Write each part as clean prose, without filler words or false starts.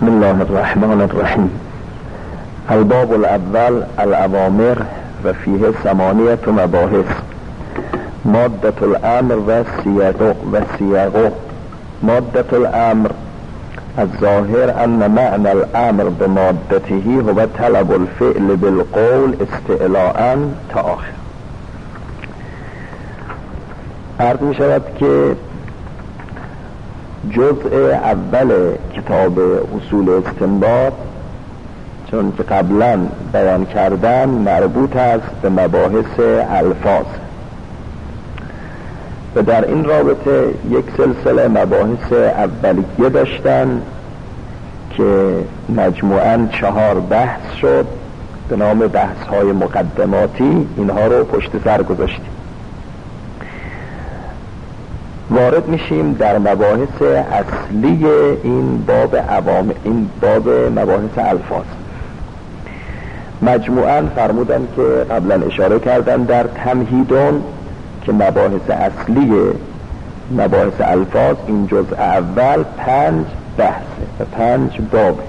الله الرحمن الرحیم. الباب الاول الأوامر و فیه 8 مباحث. مادة الامر و سیاقه. مادة الامر الظاهر ان معنى الامر بمادته هو طلب الفعل بالقول استعلاء تا آخر. عرض می شود که جزء اول کتاب اصول استنباط، چون که قبلا بیان کردن، مربوط است به مباحث الفاظ و در این رابطه یک سلسله مباحث اولیه داشتن که مجموعاً 4 بحث شد به نام بحث های مقدماتی. اینها رو پشت سر گذاشتیم. وارد میشیم در مباحث اصلی این باب مباحث الفاظ. مجموعاً فرمودن که قبلا اشاره کردن در تمهیدون که مباحث اصلی مباحث الفاظ این جزء اول 5 بحثه و 5 باب.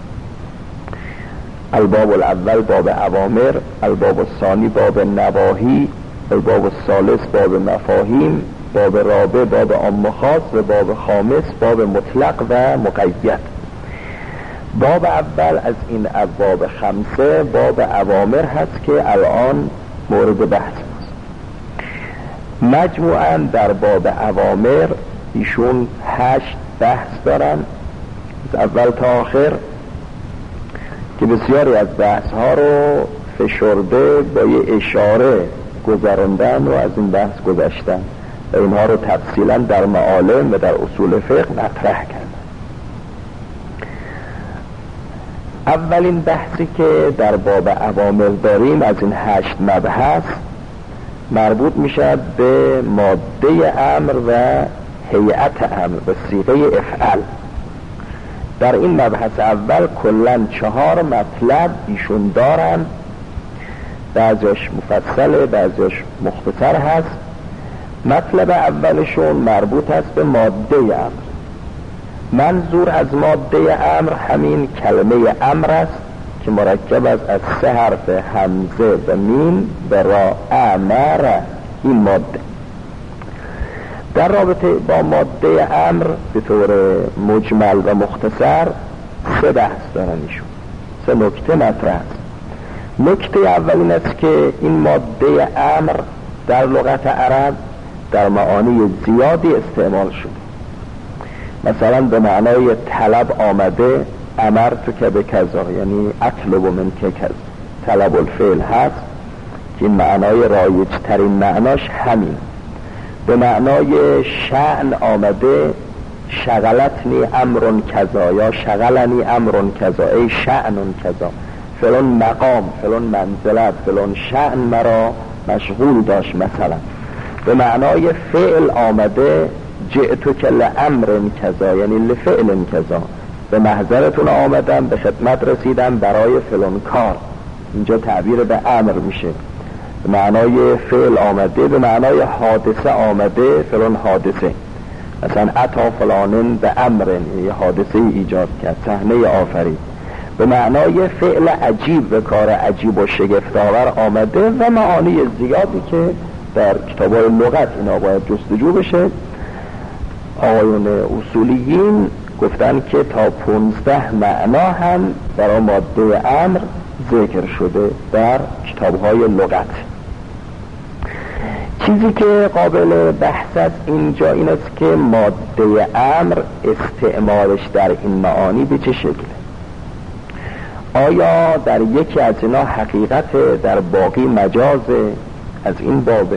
الباب الاول باب اوامر، الباب الثانی باب نواهی، الباب الثالث باب مفاهیم، باب رابع باب عام خاص و باب خامس باب مطلق و مقید. باب اول از این ابواب 5 باب اوامر هست که الان مورد بحث است. مجموعاً در باب اوامر ایشون 8 بحث دارن از اول تا آخر که بسیاری از بحث ها رو فشرده با یه اشاره گذراندن و از این بحث گذشتن و اینها رو تفصیلا در معالم و در اصول فقه مطرح کردن. اولین بحثی که در باب اوامر داریم از این 8 مبحث مربوط میشه به ماده امر و هیئت امر و صیغه افعل. در این مبحث اول کلاً 4 مطلب ایشون دارن، بعضیش مفصله بعضیش مختصر هست. مطلب اولشون مربوط است به ماده امر. منظور از ماده امر همین کلمه امر است که مرکب است از 3 حرف همزه و میم و را. امر این ماده. در رابطه با ماده امر به طور مجمل و مختصر 3 بحث دارن ایشون، 3 نکته مطرح است. نکته اول این است که این ماده امر در لغت عرب در معانی زیادی استعمال شده. مثلا به معنای طلب آمده، امرتو که به کذا، یعنی اطلب من که کذا، طلب الفعل هست که این معنای رایج ترین معناش همین. به معنای شأن آمده، شغلتنی امرون کذا یا شغلنی امرون کذا ای شأنون کذا، فلان مقام، فلان منزلت، فلان شأن مرا مشغول داشت. مثلا به معنای فعل آمده، جئتو که لامرن کذا یعنی لفعل کذا، به محضرتون آمدم، به خدمت رسیدم برای فلان کار. اینجا تعبیر به امر میشه. به معنای فعل آمده، به معنای حادثه آمده، فلان حادثه، مثلا اتا فلانن به امرن، یه حادثه ایجاد کرد، صحنه آفرید. به معنای فعل عجیب و کار عجیب و شگفت‌آور آمده و معانی زیادی که در کتاب‌های لغت اینا باید جستجو بشه. آقایون اصولیین گفتن که تا 15 معنا هم برای ماده امر ذکر شده در کتاب‌های لغت. چیزی که قابل بحث است اینجا این است که ماده امر استعمالش در این معانی به چه شکله. آیا در یکی از اینا حقیقت، در باقی مجاز از این بابه،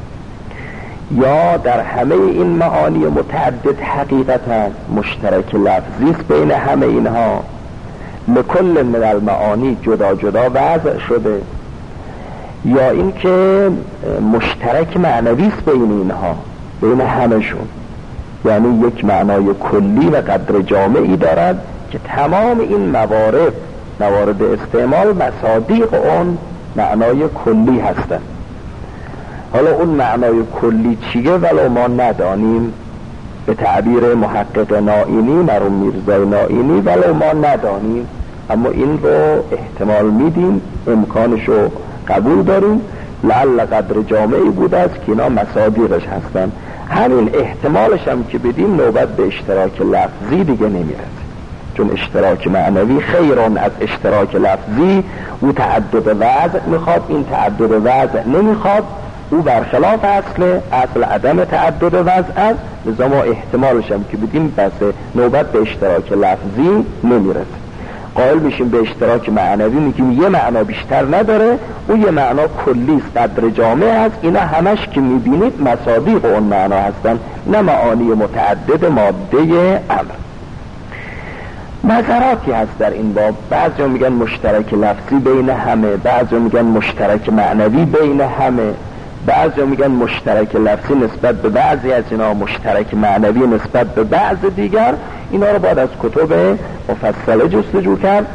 یا در همه این معانی متعدد حقیقت هست، مشترک لفظی است بین همه اینها، لکل من المعانی جدا جدا وضع شده، یا این که مشترک معنوی است بین اینها، بین همشون، یعنی یک معنای کلی و قدر جامعی دارد که تمام این موارد استعمال مصادیق اون معنای کلی هستند. حالا اون معنای کلی چیه ولو ما ندانیم، به تعبیر محقق نائینی، مرحوم میرزای نائینی، ولو ما ندانیم اما این رو احتمال میدیم، امکانش رو قبول داریم، لعل قدر جامعی بوده است که اینا مصادیقش هستن. همین احتمالش هم که بدیم نوبت به اشتراک لفظی دیگه نمیرسه، چون اشتراک معنوی خیرون از اشتراک لفظی، او تعدد وضع میخواد، این تعدد وضع نمیخواد، او برخلاف اصل عدم تعدد وضع است، لذا ما احتمالش هم که بدیم بس نوبت به اشتراک لفظی نمیرسه. قائل میشیم به اشتراک معنوی، میگیم یه معنا بیشتر نداره، او یه معنا کلی است، قدر جامع است، اینا همش که میبینید مصادیق اون معنا هستن، نه معانی متعدد ماده امر. نظراتی هست در این باب، بعضی میگن مشترک لفظی بین همه، بعضی میگن مشترک معنوی بین همه، بعضی میگن مشترک لفظی نسبت به بعضی از اینا، مشترک معنوی نسبت به بعض دیگر. اینا رو باید از کتب مفصله جستجو کرد.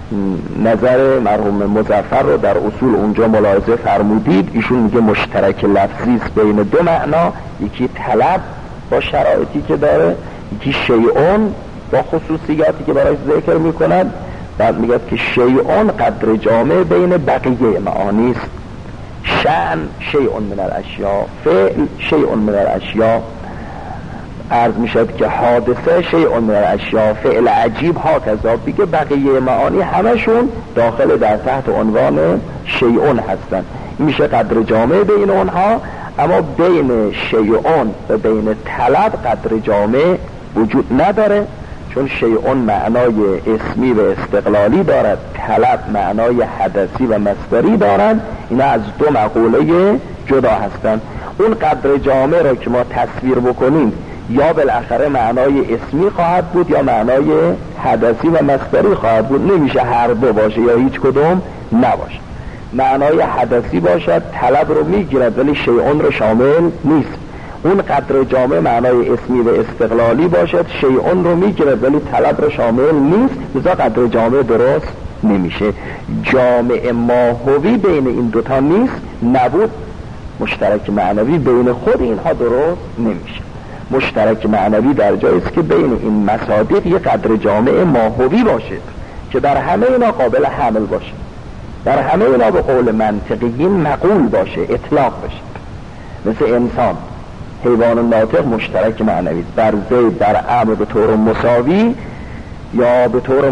نظر مرحوم مظفر رو در اصول اونجا ملاحظه فرمودید، ایشون میگه مشترک لفظی است بین دو معنا، یکی طلب با شرایطی که داره، یکی شیعون با خصوصیاتی که برایش ذکر میکنند. بعد میگه که شیعون قدر جامع بین بقیه معانی است، شأن شیء من الاشیاء، فعل شیء من الاشیاء، عرض میشد که حادثه شیء من الاشیاء، فعل عجیب ها کذا، بگه بقیه معانی همشون داخل در تحت عنوان شیء هستن. میشه قدر جامع بین اونها، اما بین شیء و بین طلب قدر جامع وجود نداره، چون شیء معنای اسمی و استقلالی دارد، طلب معنای حدثی و مصدری دارد، اینا از دو مقوله جدا هستند. اون قدر جامع را که ما تصویر بکنیم یا بالاخره معنای اسمی خواهد بود یا معنای حدثی و مصدری خواهد بود، نمیشه هر دو باشه یا هیچ کدوم نباشه. معنای حدثی باشد طلب رو میگیرد ولی شیء رو شامل نیست. اون قدر جامع معنای اسمی و استقلالی باشد، شیء رو میگیرد ولی طلب رو شامل نیست، لذا قدر جامع درست نمیشه. جامع ماهوی بین این دوتا نیست، نبود مشترک معنوی بین خود اینها درست نمیشه. مشترک معنوی در جایی است که بین این مصادیق یک قدر جامع ماهوی باشه که در همه اینا قابل حمل باشه، در همه اینا به قول منطقیین مقول باشه، اطلاق بشه. مثل انسان، حیوان ناطق مشترک معنوی، در زید در امر به طور مساوی یا به طور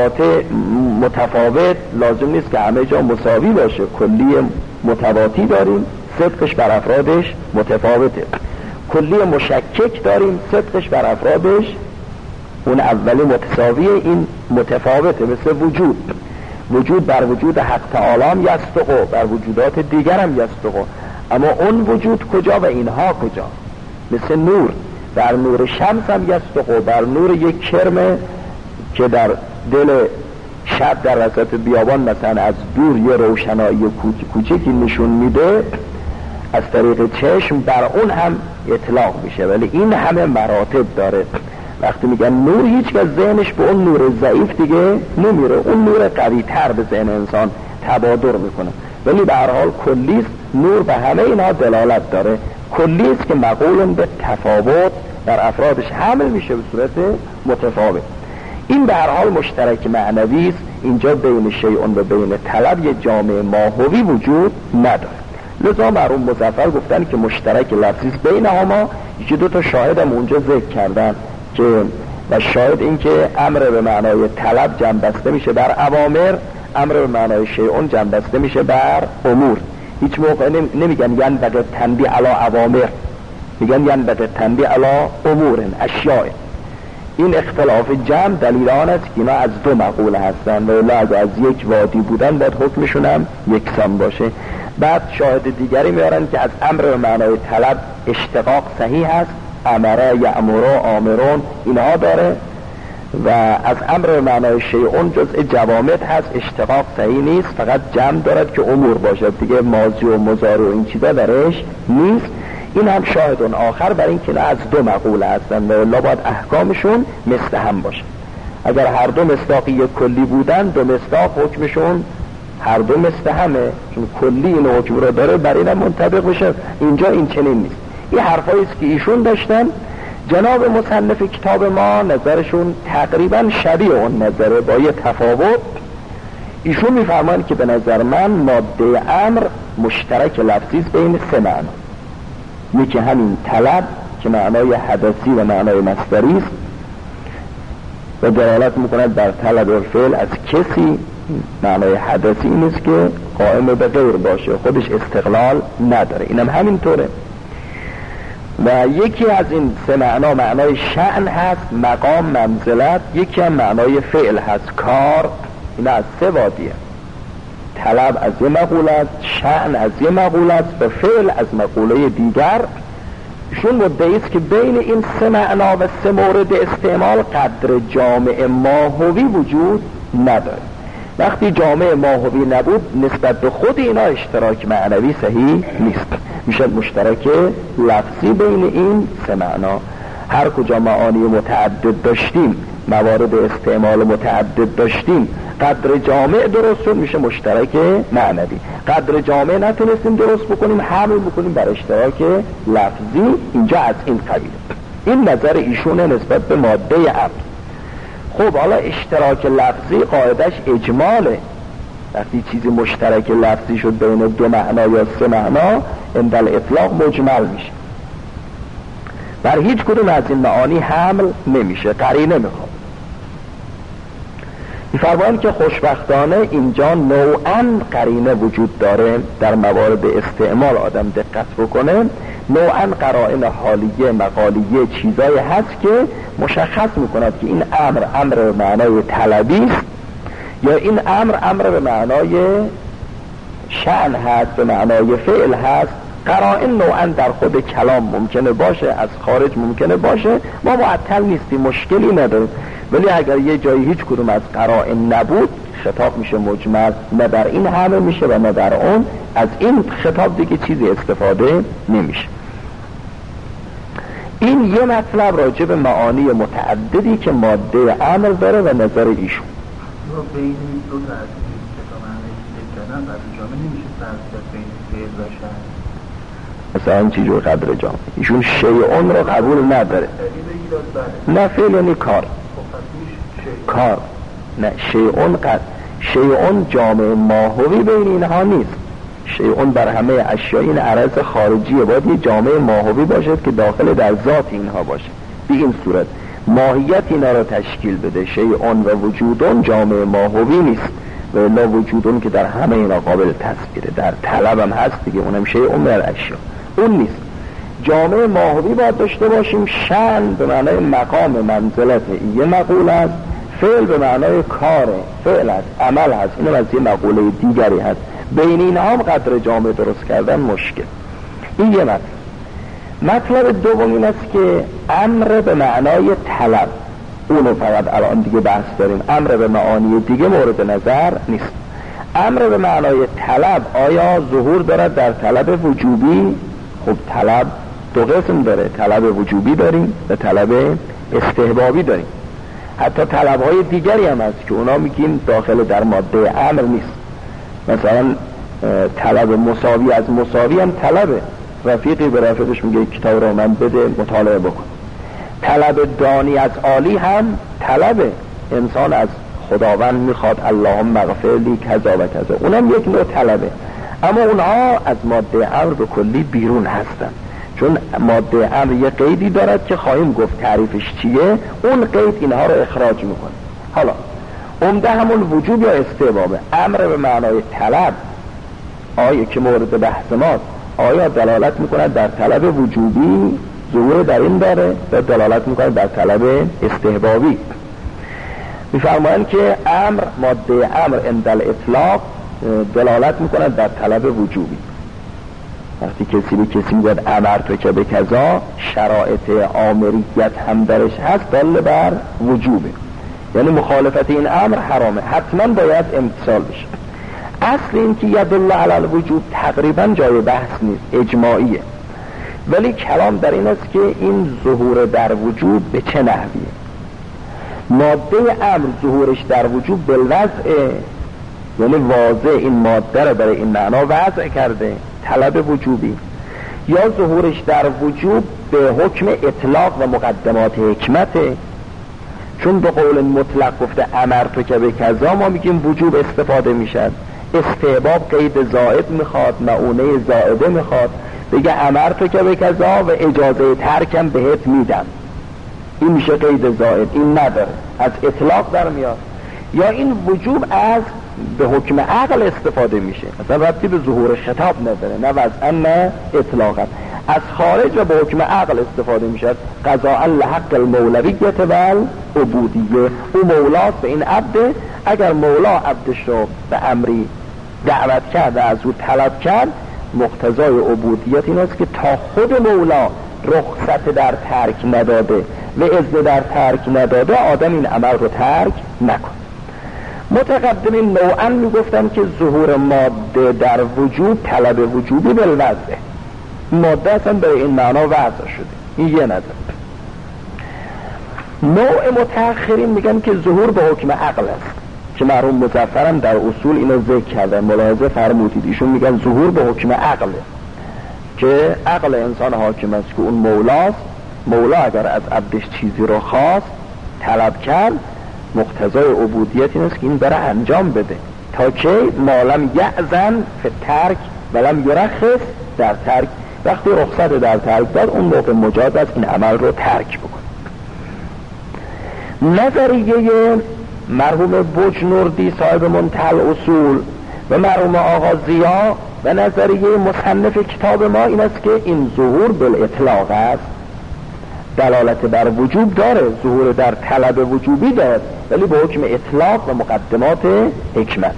متفاوت، لازم نیست که همه جا مساوی باشه. کلی متواتی داریم، صدقش بر افرادش متفاوته. کلی مشکک داریم، صدقش بر افرادش اون اولی متساویه، این متفاوته. مثل وجود بر وجود حق تعالی یصدق، بر وجودات دیگر هم یصدق، اما اون وجود کجا و اینها کجا؟ مثل نور، بر نور شمس هم یصدق، بر نور یک کرم که در دل شب در وسط بیابان مثلا از دور یه روشنایی کوچکی نشون میده از طریق چشم، بر اون هم اطلاق میشه، ولی این همه مراتب داره. وقتی میگن نور، هیچ که ذهنش به اون نور ضعیف دیگه نمیره، اون نور قوی تر به ذهن انسان تبادر میکنه، ولی به هر حال کلیست. نور به همه اینها دلالت داره، کلیست که مقول به تفاوت در افرادش حمل میشه به صورت متفاوت. این به هر حال مشترک معنوی است. اینجا بین شیء و بین طلب یه جامع ماهوی وجود نداره. لذا مرحوم مظفر گفتن که مشترک لفظی بین هما. یکی دو تا شاهد هم اونجا ذکر کردن که و شاهد این که امر به معنای طلب جمع بسته میشه بر اوامر، امر به معنای شیء جمع بسته میشه بر امور. هیچ موقع نمیگن ینبغی تنبیه علی اوامر، میگن ینبغی تنبیه علی امور اشیاء. این اختلاف جمع دلیل آن است که اینا از دو مقوله هستن و الا از یک وادی بودن باید حکمشون هم یکسان باشه. بعد شاهد دیگری میارن که از امر به معنای طلب اشتقاق صحیح هست، امره یامر آمرون اینها داره، و از امر به معنای شیء جزء جوامد هست، اشتقاق صحیح نیست، فقط جمع دارد که امور باشد دیگه، ماضی و مضارع و این چیزا درش نیست. این هم شاهدون آخر بر این که از دو مقوله هستن و الا باید احکامشون مثل هم باشه. اگر هر دو مصداقی یک کلی بودن، دو مصداق حکمشون هر دو مثل همه، چون کلی این حکم رو داره بر این هم منطبق بشه. اینجا این چنین نیست. این حرفایی است که ایشون داشتن. جناب مصنف کتاب ما نظرشون تقریبا شبیه اون نظره با یه تفاوت. ایشون میفرمایند که به نظر من ماده امر مشترک لفظی است بین سه معنا. یکی همین طلب که معنای حدثی و معنای مصدری است و دلالت میکند بر طلب الفعل از کسی. معنای حدثی این است که قائم به غیر باشه، خودش استقلال نداره، اینم همینطوره. و یکی از این سه معنا معنای شأن هست، مقام، منزلت. یکی هم معنای فعل هست، کار. این از سه وادیه. طلب از یه مقوله است، شأن از یه مقوله است و فعل از مقوله دیگر. ایشون مدعی است که بین این سه معنا و سه مورد استعمال قدر جامع ماهوی وجود نداره. وقتی جامع ماهوی نبود نسبت به خود اینا اشتراک معنوی صحیح نیست، میشه مشترک لفظی بین این سه معنا. هر کجا معانی متعدد داشتیم، موارد استعمال متعدد داشتیم، قدر جامع درست شد، میشه مشترک معنوی. قدر جامع نتونستیم درست بکنیم، حمل بکنیم بر اشتراک لفظی. اینجا از این قبیله. این نظر ایشونه نسبت به ماده امر. خب حالا اشتراک لفظی قاعدش اجماله. وقتی چیزی مشترک لفظی شد بین دو معنا یا سه معنا، عند الاطلاق مجمل میشه. بر هیچ کدوم از این معانی حمل نمیشه، قرینه میخواد. می‌فرمایند که خوشبختانه اینجا نوعاً قرینه وجود داره. در موارد استعمال آدم دقت بکنه، نوعاً قرائن حالیه مقالیه چیزایی هست که مشخص میکند که این امر به معنای طلبی است یا این امر به معنای شأن هست، به معنای فعل هست. قرائن نوعاً در خود کلام ممکنه باشه، از خارج ممکنه باشه. ما معطل نیستیم، مشکلی نداریم. ولی اگر یه جایی هیچ کدوم از قرائن نبود، خطاب میشه مجمل، نه در این همه میشه و نه در اون. از این خطاب دیگه چیزی استفاده نمیشه. این یه مطلب راجع به معانی متعددی که ماده امر داره و نظر ایشون. بین دو تا از این که معنی کردن قدر جامع نمیشه فرق بین فعل و شأن. مثلا چی جور قدر جامع؟ ایشون شیعون رو قبول نداره. نه فعل یعنی کار. کار نه شیعون جامع ماهوی بین اینها نیست. شیعون بر همه اشیاء این عرض خارجیه، باید یه جامع ماهوی باشد که داخل در ذات اینها باشه. به این صورت ماهیت اینا رو تشکیل بده. شیعون و وجودون جامع ماهوی نیست و الا وجودون که در همه اینا قابل تصویره. در طلب هم هست دیگه، اونم شیعون در اشیاء، اون نیست. جامع ماهوی باید داشته باشیم. شأن به معنای مقام منزلت یه مقوله است، فعل به معنای کار، فعل است، عمل هست، اینم از یه مقوله دیگری هست. بین این هم قدر جامع درست کردن مشکل. این یه مطلب دوم این است که امر به معنای طلب، اونو فقط الان دیگه بحث داریم. امر به معانی دیگه مورد نظر نیست. امر به معنای طلب آیا ظهور دارد در طلب وجوبی؟ خب طلب دو قسم داره، طلب وجوبی داریم و طلب استحبابی داریم. حتی طلبهای دیگری هم هست که اونا میگیم داخل در ماده امر نیست. مثلا طلب مساوی از مساوی هم طلبه. رفیقی به رفیقش میگه کتاب رو من بده مطالعه بکن. طلب دانی از عالی هم طلبه. انسان از خداوند میخواد اللهم اغفر لی کذا و کذا، اونم یک نوع طلبه. اما اونها از ماده امر به کلی بیرون هستن، چون ماده امر یه قیدی دارد که خواهیم گفت تعریفش چیه. اون قید اینها رو اخراج میکنه. حالا عمده همون وجوب یا استحبابه. امر به معنای طلب آیا که مورد بحث ماست، آیا دلالت میکنه در طلب وجوبی ظهور در این داره یا دلالت میکنه در طلب استحبابی؟ میفرمایند که امر ماده امر عند الاطلاق دلالت میکنه در طلب وجوبی. وقتی کسی به کسی میگه امرت که به کذا، شرایط آمریت هم درش هست دل بر وجوبه، یعنی مخالفت این امر حرامه، حتما باید امتثال بشه. اصل این که یدل علی الوجوب تقریبا جای بحث نیست، اجماعیه. ولی کلام در این است که این ظهور در وجوب به چه نحویه. ماده امر ظهورش در وجوب بالوضع، یعنی واضح این ماده رو برای این معنا وضع کرده، طلب وجوبی، یا ظهورش در وجوب به حکم اطلاق و مقدمات حکمته. چون به قول مطلق گفته امرتو که به کذا، ما میگیم وجوب استفاده میشد. استحباب قید زائد میخواد، معونه زائده میخواد، بگه امرتو که به کذا و اجازه ترکم بهت میدم، این میشه قید زائد، این نداره، از اطلاق در میاد. یا این وجوب از به حکم عقل استفاده میشه، مثلا ربطی به ظهور خطاب نداره، نه وضعا نه اطلاقا، از خارج و به حکم عقل استفاده میشه. قضاء لحق المولویت و العبودیه، او مولاست به این عبده، اگر مولا عبدش رو به امری دعوت کرد و از او طلب کرد، مقتضای عبودیت این است که تا خود مولا رخصت در ترک نداده و اذن در ترک نداده، آدم این عمل رو ترک نکن. متقدمین نوعا میگفتن که ظهور ماده در وجود طلب وجوبی بالوضع، ماده اصلا به این معنا وضع شده، این یه نظر. نوع متأخرین میگن که ظهور به حکم عقل است، که مرحوم مظفرم در اصول اینو ذکر کردن، ملاحظه فرمودید، ایشون میگن ظهور به حکم عقله، که عقل انسان حاکم است که اون مولاست. مولا اگر از عبدش چیزی رو خواست طلب کرد، مقتضای عبودیت این است که این بره انجام بده، تا که مالم یأذن فی ترک ولم یرخص در ترک، وقتی رخصت در ترک داد اون موقع مجاز است این عمل رو ترک بکن. نظریه مرحوم بجنوردی صاحب منتهی اصول و مرحوم آقا ضیا و نظریه مصنف کتاب ما این است که این ظهور بالاطلاق است، دلالت بر وجوب داره، ظهور در طلب وجوبی داره، ولی به حکم اطلاق و مقدمات حکمت.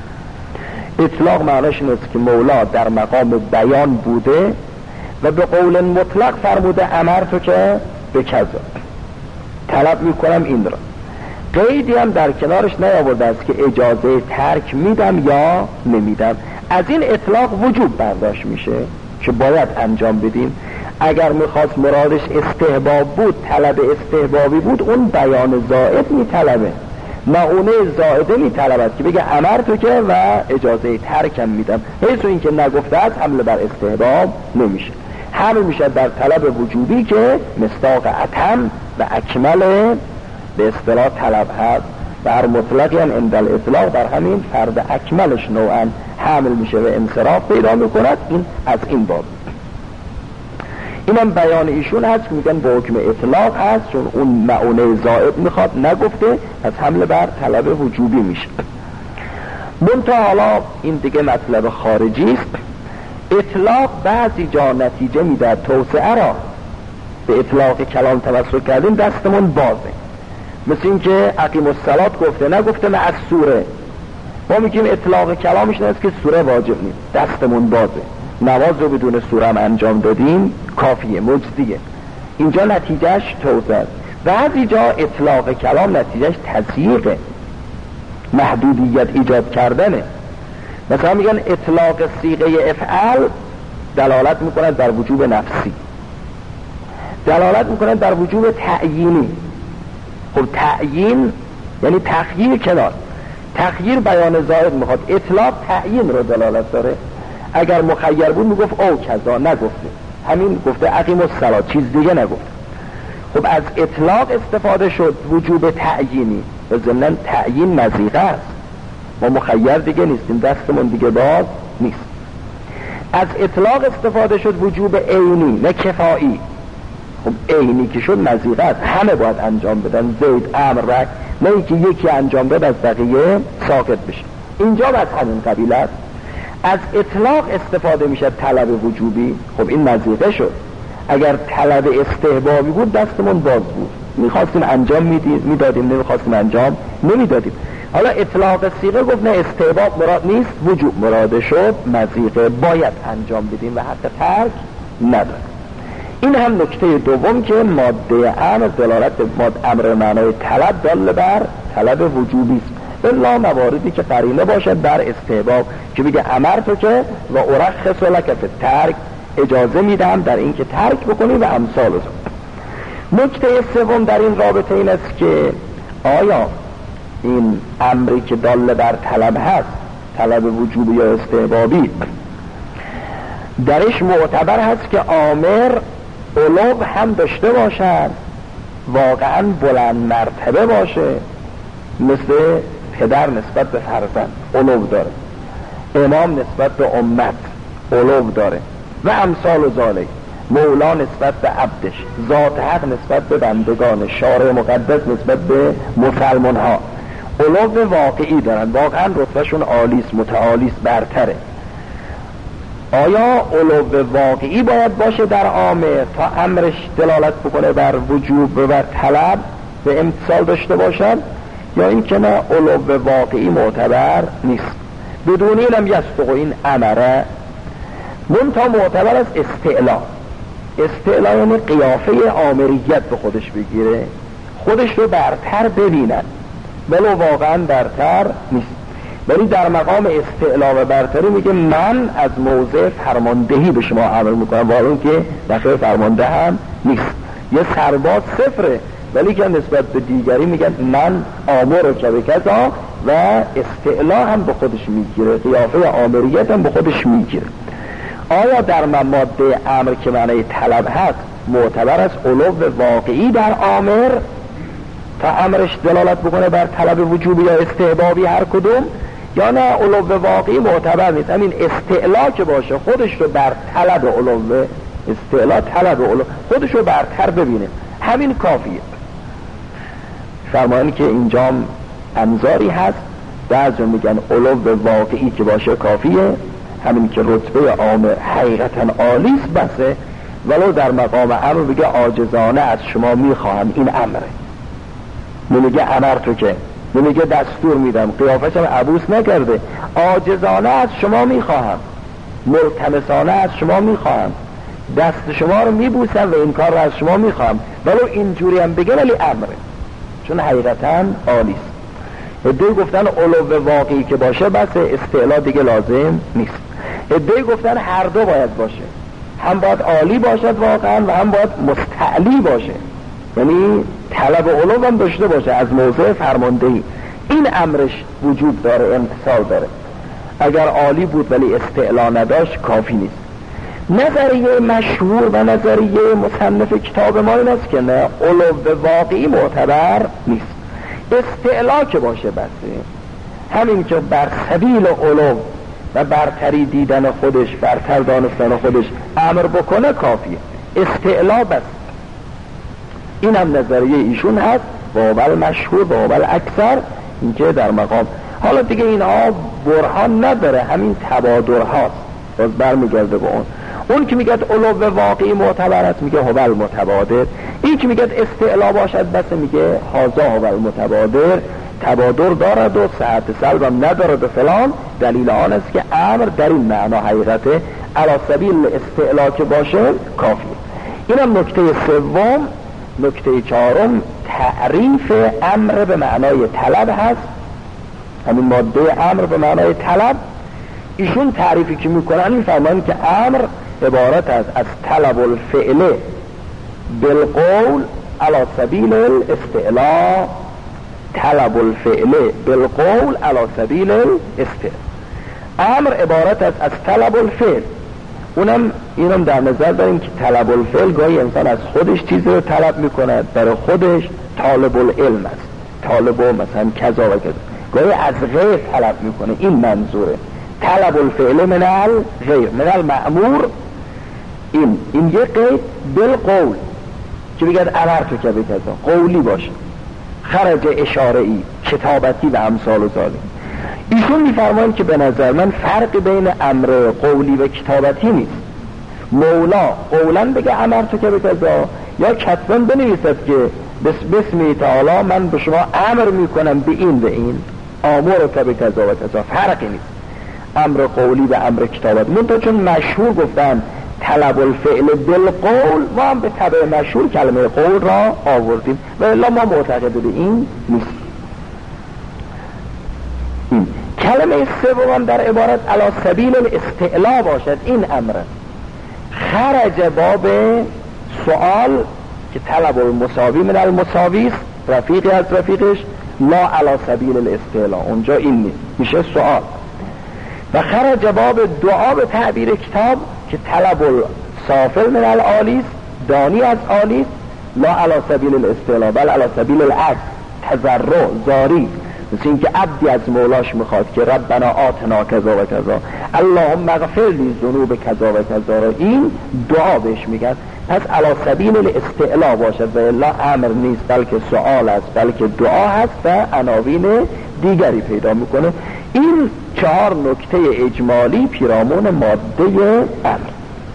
اطلاق معناش این است که مولا در مقام بیان بوده و به قول مطلق فرموده امرتو که به کذا، طلب میکنم این را، قیدی هم در کنارش نیاورده است که اجازه ترک میدم یا نمیدم. از این اطلاق وجوب برداشت میشه که باید انجام بدیم. اگر میخواست مرادش استحباب بود، طلب استحبابی بود، اون بیان زائد میطلبه، معونه زائده میطلبد که بگه امرتو که و اجازه ترکم میدم. حیث این که نگفته است حمل بر استحباب نمیشه، حمل میشه در طلب وجوبی که مصداق اتم و اکمل به اصطلاح طلب هست، بر مطلقی هم عند الاطلاق بر همین فرد اکملش نوعا حمل میشه و انصراف پیدا میکند. این از این باب، اینم بیان ایشون هست، میگن با حکم اطلاق هست، چون اون معونه زائد میخواد نگفته، از حمل بر طلب وجوبی میشه. منتها حالا این دیگه مطلب خارجی است. اطلاق بعضی جا نتیجه میده توسعه را، به اطلاق کلام توسل کردیم دستمون بازه، مثل این که اقیم الصلات گفته نگفته مع السوره، ما میگیم اطلاق کلامش این است که سوره واجب نیست، دستمون بازه، نماز رو بدون سوره هم انجام دادیم کافیه، مجزیه. اینجا نتیجهش توسعه است. بعضی جا اطلاق کلام نتیجهش تضییقه، محدودیت ایجاد کردنه. مثلا میگن اطلاق صیغه افعال دلالت میکنه در وجوب نفسی، دلالت میکنه در وجوب تعیینی. خب تعیین یعنی تخییر کنار، تخییر بیان زائد میخواد، اطلاق تعیین رو دلالت داره. اگر مخیر بود میگفت او کذا، نگفته، همین گفته اقیم الصلات، چیز دیگه نگفته. خب از اطلاق استفاده شد وجوب تعیینی، و ضمن تعیین مضیقه است، ما مخیر دیگه نیستیم، دستمون دیگه باز نیست. از اطلاق استفاده شد وجوب عینی نه کفایی. خب عینی که شد مضیقه است، همه باید انجام بدن، زید امر رک، نه اینکه یکی انجام بد از بقیه ساقط بشه. اینجا از همین قبیل است. از اطلاق استفاده میشه طلب وجوبی، خب این مضیقه شد. اگر طلب استحبابی بود دستمون باز بود، میخواستیم انجام میدادیم، نمیخواستیم انجام نمیدادیم. حالا اطلاق صیغه گفت نه استحباب مراد نیست، وجوب مراده شد، مضیقه باید انجام بدیم و حق ترک نداره. این هم نکته دوم که ماده امر دلالت امر معنای طلب دل بر طلب وجوبی است، الا مواردی که قرینه باشد بر استحباب، که بگه امرتو که و ارخص لک فی الترک، اجازه میدم در این که ترک بکنی و امثال. نکته سوم در این رابطه این است که آیا این امری که دال بر طلب هست، طلب وجوبی یا استحبابی، درش معتبر هست که آمر علو هم داشته باشد، واقعا بلند مرتبه باشه، مثل پدر نسبت به فرزند علو داره، امام نسبت به امت علو داره و امثال و ذالک، مولا نسبت به عبدش، ذات حق نسبت به بندگان، شارع مقدس نسبت به مسلمان ها علو واقعی دارن، واقعا رتبهشون عالیست، متعالیست، برتره. آیا علو واقعی باید باشه در عامه تا امرش دلالت بکنه بر وجوب و بر طلب و امتصال داشته باشد، یا این که نه علو واقعی معتبر نیست؟ بدون اینم یستق این امره منتها معتبر از استعلا. استعلا یعنی قیافه آمریت به خودش بگیره، خودش رو برتر ببینن ولو واقعا برتر نیست، ولی در مقام استعلا و برتری میگه من از موضع فرماندهی به شما امر میکنم، واقعا که داخل فرمانده هم نیست. یه سرباز صفره ولی که نسبت به دیگری میگن من آمر که به کذا، و استعلا هم به خودش میگیره، قیافه آمریت هم به خودش میگیره. آیا در ماده امر که معنی طلب هست معتبر از علو واقعی در آمر تا امرش دلالت بکنه بر طلب وجوبی یا استحبابی هر کدوم، یا نه علو واقعی معتبر نیست؟ همین استعلا که باشه خودش رو بر طلب علو، استعلا طلب علو، خودش رو برتر ببینه، همین کافیه. فرمایند که اینجا انظاری هست، بعضی میگن علو واقعی که باشه کافیه، همین که رتبه عام حقیقتا عالیست بسه، ولو در مقام امر بگه عاجزانه از شما میخواهم، این امره، نمیگه امر تو که، نمیگه دستور میدم، قیافش هم عبوس نکرده، عاجزانه از شما میخواهم، ملتمسانه از شما میخواهم، دست شما رو میبوسم و این کار رو از شما میخواهم، ولو اینجوری هم بگه ولی امره، چون حقیقتا عالیست. ادعای گفتن علو واقعی که باشه بس، استعلا دیگه لازم نیست. ادعای گفتن هر دو باید باشه، هم باید عالی باشد واقعا و هم باید مستعلی باشه، یعنی طلب علو هم داشته باشه از موضع فرماندهی، این امرش وجود داره، امتصال داره. اگر عالی بود ولی استعلا نداشت کافی نیست. نظریه مشهور و نظریه مصنف کتاب ما این است که نه، علو واقعی معتبر نیست، استعلا که باشه بسه، همین که بر سبیل علو و برتری دیدن خودش، برتر دانستن خودش امر بکنه کافیه، استعلا بس. این هم نظریه ایشون هست، باول مشهور باول اکثر، اینکه در مقام. حالا دیگه اینها برهان نداره، همین تبادر هاست، باز برمیگرده به اون که میگه علو واقعی معتبر است میگه هو المتبادر، این که میگه استعلا باشد بس میگه هذا هو المتبادر، تبادر دارد و صحت سلبم ندارد به فلان، دلیل آن است که امر در این معنا حقیقته علی سبیل استعلا که باشه کافیه. اینم نکته سوم. نکته چهارم تعریف امر به معنای طلب هست، همین ماده امر به معنای طلب. ایشون تعریفی که میکنن میفهمن که امر عبارت است از طلب الفعل بالقول علی سبیل الاستعلا، طلب الفعل بالقول علی سبیل الاستعلا. امر عبارت است از طلب الفعل، اینم در نظر داریم که طلب الفعل گاهی انسان از خودش چیزی رو طلب میکنه، برای خودش طالب العلم است، طالب مثلا کذا و کذا، گاهی از غیر طلب میکنه، این منظوره. طلب الفعل من الغیر من المأمور، این یه قید بالقول که بگید امرتو که به کذا، قولی باشه، خرج اشاره‌ای، کتابتی و امثال و ذالک. ایشون میفرمایند که به نظر من فرق بین امر قولی و کتابتی نیست. مولا قولا بگه امرتو که به کذا، یا کتبا بنویسد که بسم تعالی من به شما امر میکنم به این و این، آمر که به کذا و کذا، فرقی نیست امر قولی و امر کتابت. منتها چون مشهور گفتن طلب الفعل بالقول، ما هم به طبع مشهور کلمه قول را آوردیم و الا ما معتقد به این نیست. کلمه سوم در عبارت علی سبیل الاستعلا باشد، این امر خرج باب سؤال که طلب المساوی من المساوی است، رفیقی از رفیقش، لا علی سبیل الاستعلا، اونجا این نیست، میشه سؤال. و خرج باب دعا به تعبیر کتاب که طلب السافل من العالی است، دانی از عالی، لا علی سبیل الاستعلاء بل علی سبیل العجز، تضرع، زاری، مثل این که عبدی از مولاش میخواد که ربنا آتنا کذا و کذا، اللهم اغفر لی ذنوب کذا و کذا، را این دعا بهش میگن. پس علی سبیل الاستعلاء باشد و الا امر نیست، بلکه سؤال است، بلکه دعا هست و عناوین دیگری پیدا میکنه. این 4 نکته اجمالی پیرامون ماده امر.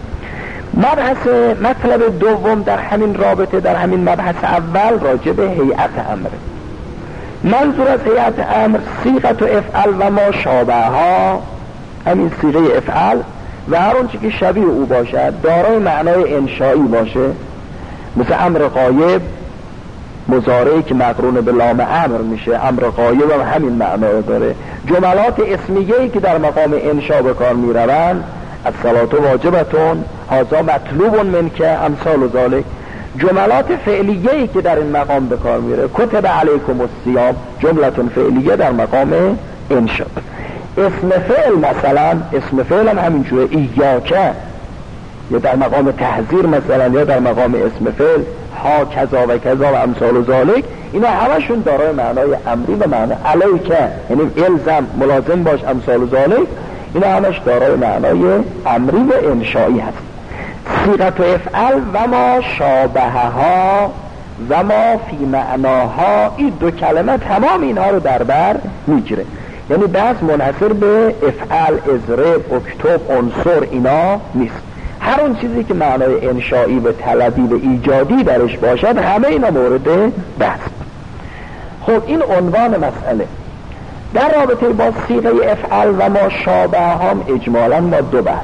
مطلب دوم در همین رابطه، در همین مبحث اول، راجع به هیئت امر. منظور از هیئت امر صیغه افعل و ما شابهها، همین صیغه افعل و هر اون چی که شبیه او باشد، دارای معنای انشایی باشه، مثل امر غایب، مضارعی که مقرون به لام امر میشه، امر غایب هم همین معنای داره. جملات اسمیه‌ای که در مقام انشا به کار میروند، الصلاة واجبتون، هذا مطلوب منک، امثال ذالک. جملات فعلیه‌ای که در این مقام به کار میره، کتب علیکم الصیام، جملتون فعلیه در مقام انشا. اسم فعل مثلا، اسم فعل هم همینجوره، ایاکه، یا در مقام تحذیر مثلا، یا در مقام اسم فعل، ها کذا و کذا و امثال ذالک، اینا همشون دارای معنای امری و معنی علیکه، یعنی الزم، ملازم باش، امثال ذالک، اینا همش دارای معنای امری و انشایی هست. صیغه افعل و ما شابهها و ما فی معناها، این 2 کلمه تمام اینها رو در بر میگیره. یعنی بس منحصر به افعل، اضرب، اکتب، عنصر اینا نیست. هر اون چیزی که معنای انشایی و طلبی و ایجادی درش باشد، همه اینا مورد بحث. خب این عنوان مسئله. در رابطه با صیغه افعل و ما شابه هم اجمالا ما 2 بحث.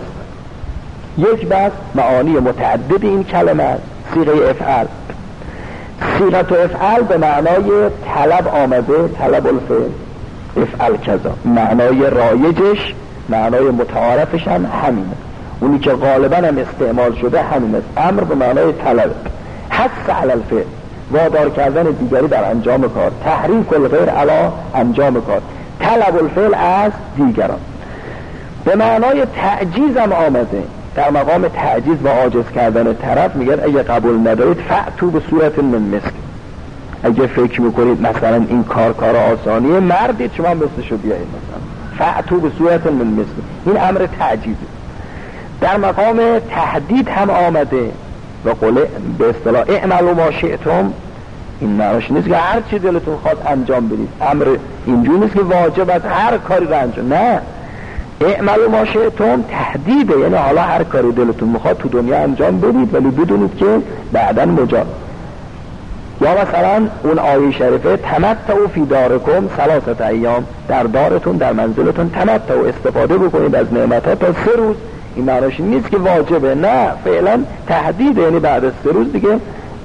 یک بحث معانی متعدد این کلمه صیغه افعل. صیغه افعل به معنای طلب آمده، طلب الفعل، افعل کذا، معنای رایجش، معنای متعارفش هم همینه، اونی که غالبا هم استعمال شده همینه، امر به معنای طلب، حث علی الفعل، وادار کردن دیگری در انجام کار، تحریک الغیر علی انجام کار، طلب الفعل از دیگران. به معنای تعجیز هم آمده، در مقام تعجیز و عاجز کردن طرف میگن اگه قبول ندارید فأتوا به صورت من مثل، اگه فکر میکنید مثلا این کار آسانیه، مردید شما مثلشو بیایید، مثلا فأتوا به صورت من مثل، این امر تعجیزه. در مقام تهدید هم آمده و قوله به اصطلاح اعملوا ما شئتم، این معناش نیست که هر چی دلتون خواست انجام بدید، امر اینجوری نیست که واجب است هر کاری رو انجام، نه، اعملوا ما شئتم تهدیده، یعنی حالا هر کاری دلتون میخواد تو دنیا انجام بدید، ولی بدونید که بعداً مجاب. یا مثلا اون آیه شریفه تمتعوا فی دارکم 3 ایام، در دارتون، در منزلتون تمتعوا، استفاده بکنید از نعمت‌ها تا 3 روز. این معناش نیست که واجبه، نه، فعلا تهدیده، یعنی بعد از 3 روز دیگه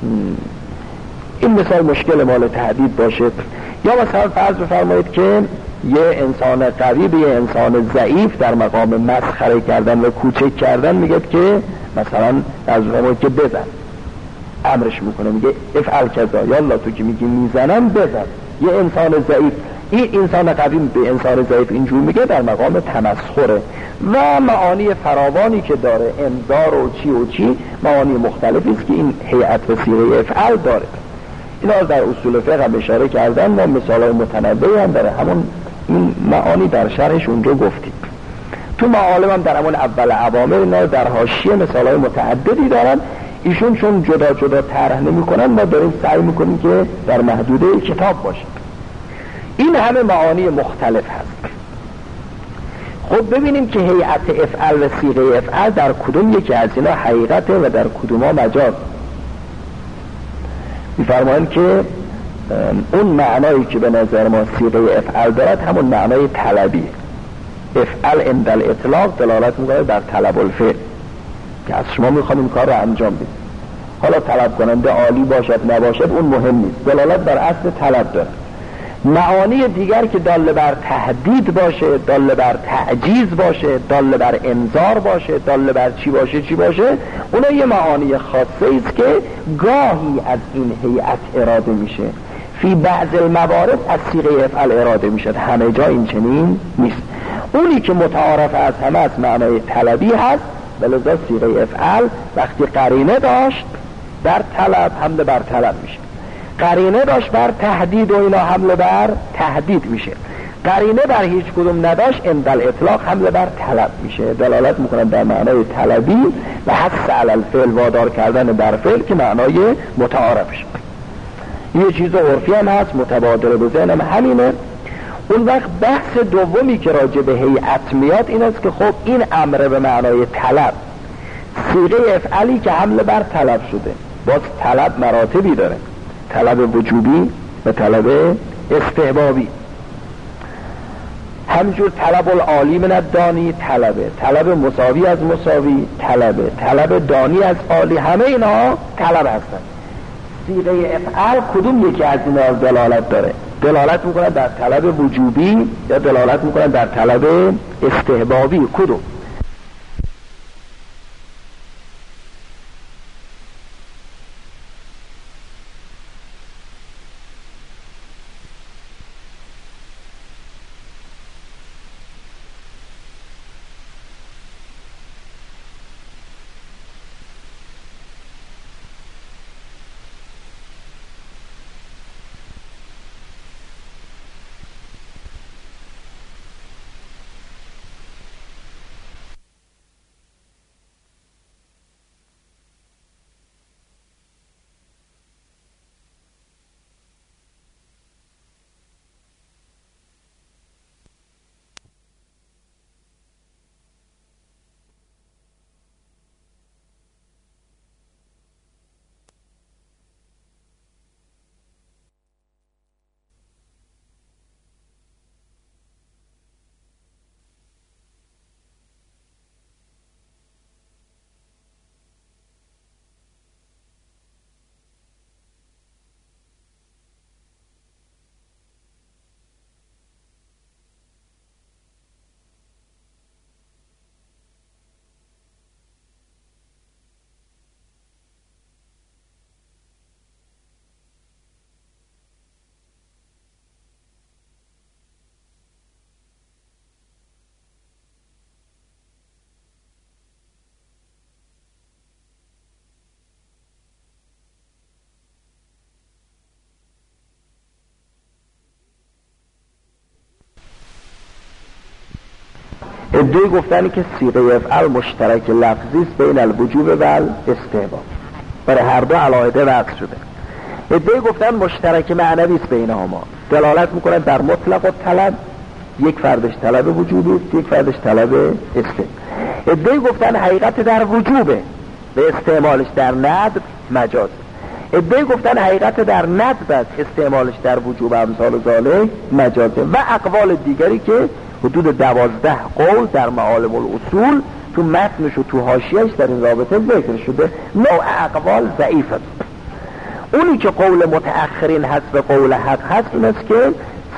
این مثال مشکل مال تهدید باشه. یا مثلا فرض بفرمایید که یه انسان قوی به یه انسان ضعیف در مقام مسخره کردن و کوچک کردن میگه که مثلا از فرمایید که بزن، امرش میکنه، میگه افعل کذا، یالا تو که میگی میزنم بزن. یه انسان ضعیف، این انسان قوی به انسان ضعیف اینجور میگه، در مقام تمسخره. و معانی فراوانی که داره، انذار و چی معانی مختلفی است که این هیئت و صیغه افعل داره. اینا در اصول فقه هم اشاره کردن، ما مثالای متنوعی هم داره، همون این معانی در شرحش اونجا گفتیم. تو معالم هم در همون اول عوامل اینا در حاشیه مثالای متعددی دارن، ایشون چون جدا جدا طرح نمی‌کنن، ما داریم سعی می‌کنیم که در محدوده کتاب باشه. این همه معانی مختلف هست. خب ببینیم که هیئت افعل و صیغه افعل در کدوم یکی از اینا حقیقته و در کدوم ها مجاز. می‌فرمایند که اون معنایی که به نظر ما صیغه افعل دارد همون معنای طلبی. افعل عند الاطلاق دلالت می‌کنه بر طلب الفعل، که از شما می‌خوام این کار رو انجام بدید. حالا طلب کننده عالی باشد نباشد اون مهم نیست، دلالت بر اصل طلب داره. معانی دیگر که دال بر تهدید باشه، دال بر تعجیز باشه، دال بر انذار باشه، دال بر چی باشه، اونا یه معانی خاصه است که گاهی از این هیئت اراده میشه، فی بعض الموارد از صیغه افعل اراده میشد، همه جا این چنین نیست. اونی که متعارف از همه از معنای طلبی هست، ولذا صیغه افعل وقتی قرینه داشت در طلب حمله بر طلب میشه. قرینه داشت بر تهدید و اینا حمله بر تهدید میشه. قرینه بر هیچ کدوم نداشت اندل اطلاق حمله بر طلب میشه. دلالت میکنن در معنای طلبی و حث علی الفعل، وادار کردن بر فعل که معنای متعارفش. یه چیز عرفی هم هست، متبادر به ذهنم همینه. اون وقت بحث دومی که راجع به هیئت میاد این است که خب این امر به معنای طلب، صیغه افعلی که حمله بر طلب شده، باز طلب مراتبی داره، طلب وجوبی و طلب استحبابی. همجور طلب العالی من الدانی طلب مساوی از مساوی طلب دانی از عالی، همه اینها طلب هستن. صیغه افعال کدوم یکی از اینا دلالت داره؟ دلالت میکنه در طلب وجوبی یا دلالت میکنه در طلب استحبابی؟ کدوم؟ ادعای گفتنی که صیغه افعال مشترک لفظی است بین الوجوب و الاستحباب، برای هر دو علاهده وضع شده. ادعای گفتن مشترک معنوی است بینهما، دلالت میکنه در مطلق و طلب، یک فردش طلب وجوبی است، یک فردش طلب استحباب. ادعای گفتن حقیقت در وجوبه، به استعمالش در ندب مجاز. ادعای گفتن حقیقت در ندب است، استعمالش در وجوب امثال ذالک مجازه. و اقوال دیگری که حدود 12 قول در معالم الاصول تو متنش و تو حاشیه‌اش در این رابطه ذکر شده. نوع اقوال ضعیف است. اونی که قول متأخرین هست به قول حق هست این است که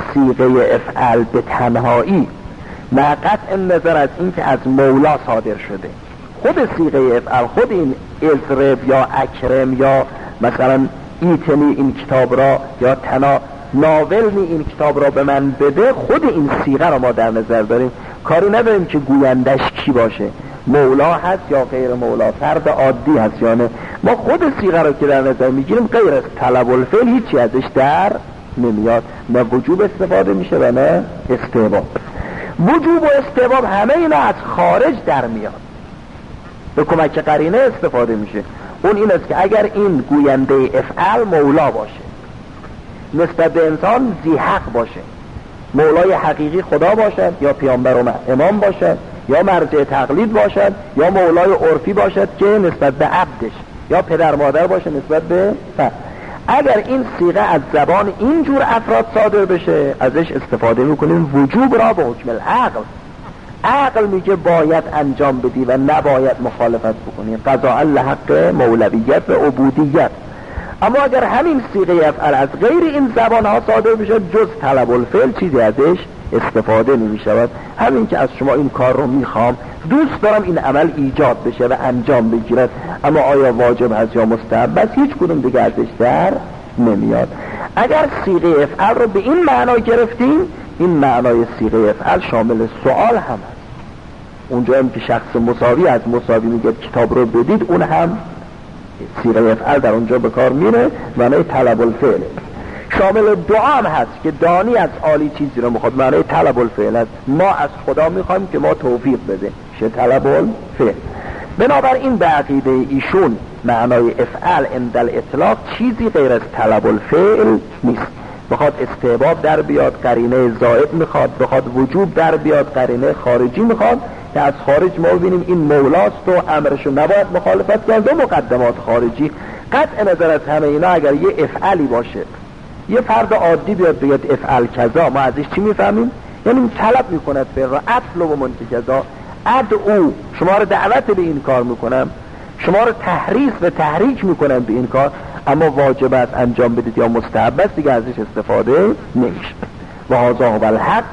صیغه افعال به تنهایی مع قطع نظر از این که از مولا صادر شده، خود صیغه افعال، خود این اضرب یا اکرم یا مثلا ایتنی این کتاب را یا ناولنی این کتاب را به من بده، خود این صیغه را ما در نظر داریم. کاری نداریم که گویندش کی باشه، مولا هست یا غیر مولا، فرد عادی هست یا نه. ما خود صیغه را که در نظر میگیریم غیر از طلب الفعل هیچی ازش در نمیاد، نه وجوب استفاده میشه و نه استحباب. وجوب و استحباب همه اینا از خارج در میاد، به کمک قرینه استفاده میشه. اون این است که اگر این گوینده افعال مولا باشه، نسبت به انسان ذی حق باشه، مولای حقیقی خدا باشد یا پیامبر و امام باشد یا مرجع تقلید باشد یا مولای عرفی باشد که نسبت به عبدش یا پدر مادر باشه نسبت به فرد. اگر این صیغه از زبان اینجور افراد صادر بشه ازش استفاده میکنیم وجوب را به حکم العقل. عقل میگه باید انجام بدی و نباید مخالفت بکنی، قضاء لحق مولویت و عبودیت. اما اگر همین صیغه افعال از غیر این زبان ها صادر بشه جز طلب الفعل چیزی ازش استفاده نمی شود. همین که از شما این کار رو میخوام، دوست دارم این عمل ایجاد بشه و انجام بگیرد، اما آیا واجب هست یا مستحب، بس هیچ کدوم دیگه ازش در نمیاد. اگر صیغه افعال رو به این معنا گرفتیم، این معنای صیغه افعال شامل سوال هم هست. اونجا هم که شخص مساوی از مساوی میگه کتاب رو بدید، اون هم صیغه افعل در اونجا به کار میره، معنای طلب الفعل. شامل دعا هم هست که دانی از عالی چیزی رو میخواد، معنای طلب الفعل است. ما از خدا میخوایم که ما توفیق بده، میشه طلب الفعل. بنابراین به عقیده ایشون معنای افعل عند الاطلاق چیزی غیر از طلب الفعل نیست. بخواد استحباب در بیاد قرینه زائد میخواد، بخواد وجوب در بیاد قرینه خارجی میخواد، که از خارج ما ببینیم این مولاست و امرشو نباید مخالفت کرد و مقدمات خارجی. قطع نظر از همه اینا اگر یه افعلی باشه، یه فرد عادی بیاد بگید افعل کذا، ما ازش چی میفهمیم؟ یعنی طلب میکند فعل را، اطلب و منت کذا، ادعو، شما رو دعوت به این کار میکنم، شما رو تحریص و تحریک میکنم به این کار، اما واجب است انجام بدید یا مستحب است، دیگه ازش استفاده نمیشه. و هذا هو الحق.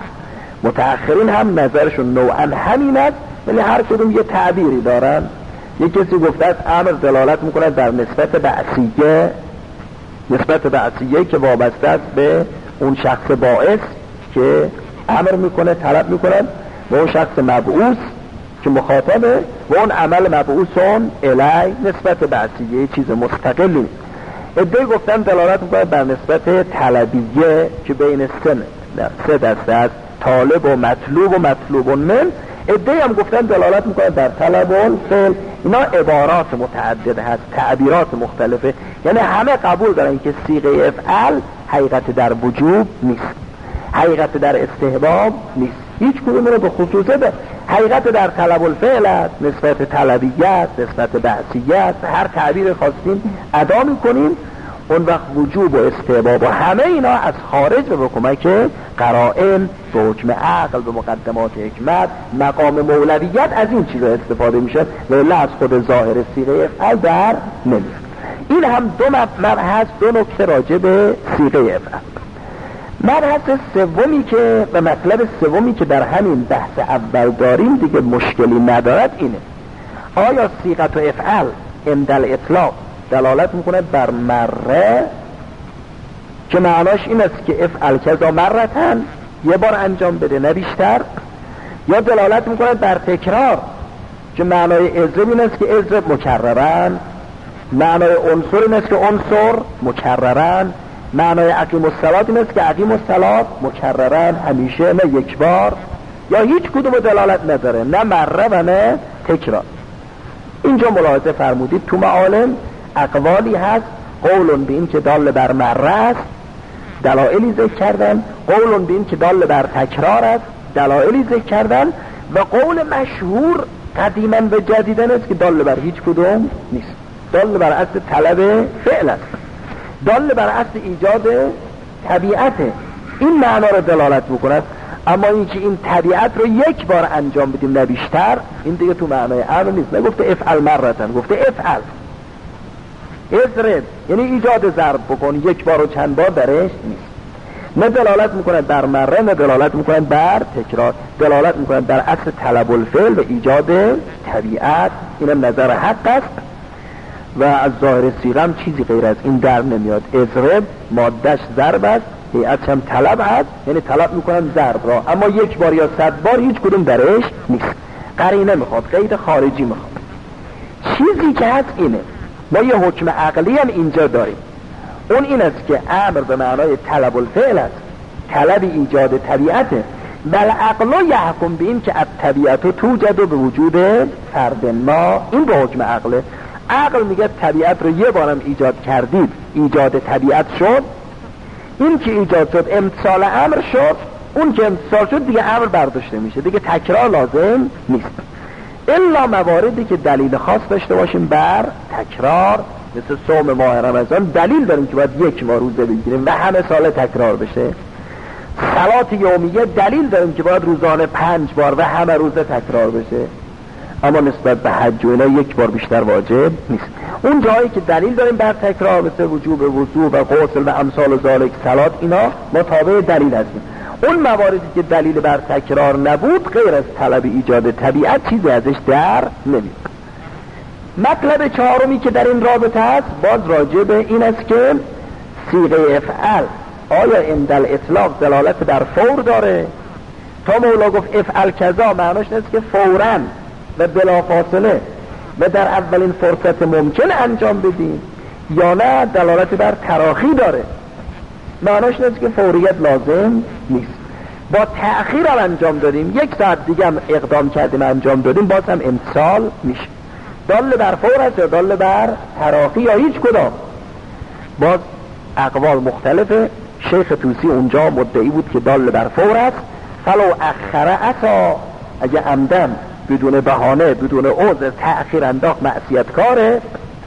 متأخرین هم نظرشون نوعا همین است، ولی هر کدوم یه تعبیری دارن. یک کسی گفته است امر دلالت میکنه در نسبت بعثیه، نسبت بعثیه که وابسته است به اون شخص باعث که امر میکنه، طلب میکنه، و اون شخص مبعوث که مخاطبه و اون عمل مبعوثون الی، نسبت بعثیه چیز مستقلی. ادعای گفتن دلالت میکنه بر نسبت طلبیه که بین سه دسته است، طالب و مطلوب و مطلوب من. ادعای هم گفتن دلالت میکنه بر طلب و فعل. اینا عبارات متعدد هست، تعبیرات مختلفه، یعنی همه قبول دارن که صیغه افعل حقیقت در وجوب نیست، حقیقت در استحباب نیست، هیچ کدوم رو به خصوصه ده. حقیقت در طلب الفعل است، نسبت طلبیت، نسبت بعثیت، هر تعبیر خواستیم ادا میکنیم. اون وقت وجوب و استحباب و همه اینا از خارج به کمک قرائن، به حکم عقل، به مقدمات حکمت، مقام مولویت از این چیزا استفاده میشه، ولی از خود ظاهر صیغه افعل در نمیاد. این هم دو مبحث، دو نکته راجع به صیغه افعل. مبحث سومی که و مطلب سومی که در همین بحث اول داریم دیگه مشکلی ندارد اینه: آیا صیغه و افعل عند الاطلاق دلالت میکنه بر مره که معناش این است که افعل کذا مرتن، یه بار انجام بده نه بیشتر، یا دلالت میکنه بر تکرار که معنای اضرب این است که اضرب مکررن، معنای عنصر این است که عنصر مکررن، معنای اقیم الصلاة این است که اقیم الصلاة مکررن، همیشه، نه یک بار، یا هیچ کدوم دلالت نداره، نه مره و نه تکرار. اینجا ملاحظه فرمودید تو معالم اقوالی هست، قولون به این که دال بر مره است، دلایلی ذکر کردن، قولون به این که دال بر تکرار است، دلایلی ذکر کردن، و قول مشهور قدیما و جدیدن است که دال بر هیچ کدوم نیست، دال بر اصل طلب فعل است، دال بر اصل ایجاد طبیعته. این معنا رو دلالت میکند. اما اینکه این طبیعت رو یک بار انجام بدیم نه بیشتر، این دیگه تو معنای امر نیست. نگفته افعل مرتن، گفته افعل اضرب، یعنی ایجاد ضرب بکن، یک بار و چند بار درش نیست. نه دلالت میکنه بر مره، نه دلالت میکنه بر تکرار، دلالت میکنه بر اصل طلب الفعل و ایجاد طبیعت. اینم نظر حق است و از ظاهر صیغه هم چیزی غیر از این در نمیاد. اضرب مادهش ضرب است، هیئتش هم طلب است، یعنی طلب میکنن ضرب را، اما یک بار یا 100 بار هیچ کدوم درش نیست. قرینه میخواد، قید خارجی میخواد. چیزی که هست اینه، ما یه حکم عقلی هم اینجا داریم، اون این است که امر به معنای طلب الفعل است، طلب ایجاد طبیعته. بل عقل یحکم به این که الطبیعت توجد به وجود فرد ما. این به حکم عقله. عقل میگه طبیعت رو یه بارم ایجاد کردید، ایجاد طبیعت شد، این که ایجاد شد امتصال امر شد، اون که امتصال شد دیگه امر برداشته میشه، دیگه تکرار لازم نیست. الا مواردی که دلیل خاص داشته باشیم بر تکرار، مثل صوم ماه رمضان دلیل داریم که باید یک ماه روزه بگیریم و همه سال تکرار بشه. صلات یومیه دلیل داریم که باید روزانه 5 بار و همه روزه تکرار بشه. اما نسبت به حج و اینا یک بار بیشتر واجب نیست. اون جایی که دلیل داریم بر تکرار مثل وجوب وضو و غسل و امثال ذالک صلات، اینا ما تابع دلیل هستیم. اون مواردی که دلیل بر تکرار نبود غیر از طلب ایجاد طبیعت چیزی ازش در نمیاد. مطلب چهارمی که در این رابطه است باز راجع به این است که صیغه افعل آیا عند الاطلاق دلالت در فور داره؟ تا مولا گفت افعل کذا معناش نیست که فوراً و بلا فاصله، و در اولین فرصت ممکن انجام بدیم یا نه دلالت بر تراخی داره. معناش اینه که فوریت لازم نیست. با تأخیر هم انجام دادیم، 1 ساعت دیگه هم اقدام کردیم انجام دادیم، باز هم امسال میشه. دال بر فور است یا دال بر تراخی یا هیچ کدام؟ باز اقوال مختلفه. شیخ طوسی اونجا مدعی بود که دال بر فور است، فلو اخره عصا، اگه عمدن بدون بهانه بدون عذر تأخیر انداخت معصیت کاره.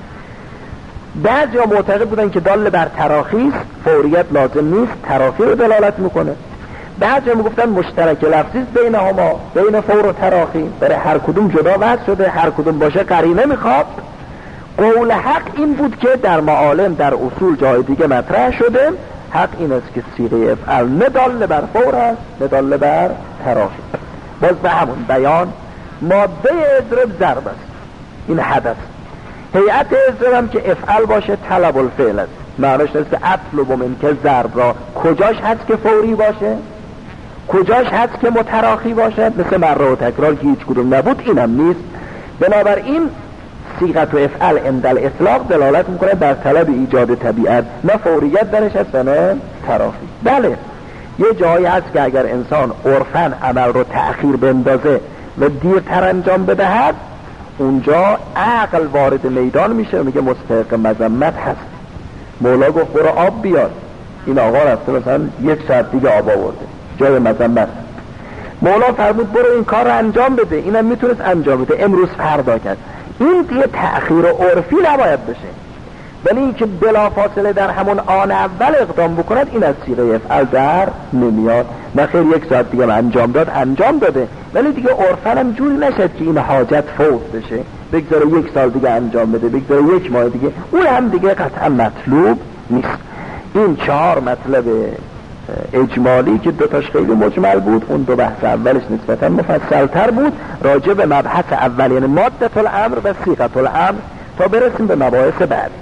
بعضیا معتقد بودن که دال بر تراخی است، فوریت لازم نیست، تراخی رو دلالت میکنه. بعضیا میگفتن مشترک لفظی است بینهما، بین فور و تراخی، برای هر کدوم جدا وضع شده، هر کدوم باشه قرینه میخواد. قول حق این بود که در معالم در اصول جای دیگه مطرح شده، حق این است که صیغه افعل نه دال بر فور است نه دال بر تراخی. باز به همون بیان ماده اضرب ضرب است، این حدث. هیئت اضرب هم که افعل باشه طلب الفعل است. معناش است که اطلب من که ضرب را کجاش هست که فوری باشه، کجاش هست که متراخی باشد، مثل مره و تکرار که هیچ کدوم نبود اینم نیست. بنابراین صیغت و افعل عند الاطلاق دلالت میکنه بر طلب ایجاد طبیعت، نه فوریت درش هست و نه تراخی. بله یه جایی هست که اگر انسان عرفاً عمل رو تأخیر بندازه و دیرتر انجام بدهد، اونجا عقل وارد میدان میشه و میگه مستحق مذمت هست. مولا گفت برو آب بیار، این آقا رفته مثلا 1 ساعت دیگه آب آورده، جای مذمت. مولا فرمود برو این کار رو انجام بده، اینم میتونست انجام بده، امروز فردا کرد. این دیگه تأخیر عرفی نباید بشه، ولی اینکه بلافاصله در همون آن اول اقدام بکند، این از صیغه افعل در نمیاد. نخیر 1 ساعت دیگه انجام داد، انجام داده، ولی دیگه عرفاً هم جوری نشد که این حاجت فوت بشه، بگذاره 1 سال دیگه انجام بده، بگذاره 1 ماه دیگه، اون هم دیگه قطعا مطلوب نیست. این 4 مطلب اجمالی که 2 تاش خیلی مجمل بود، اون 2 بحث اولش نسبتا مفصل تر بود راجع به مبحث اول، یعنی مادة الامر و صیغة الامر، تا برسیم به مباحث بعد.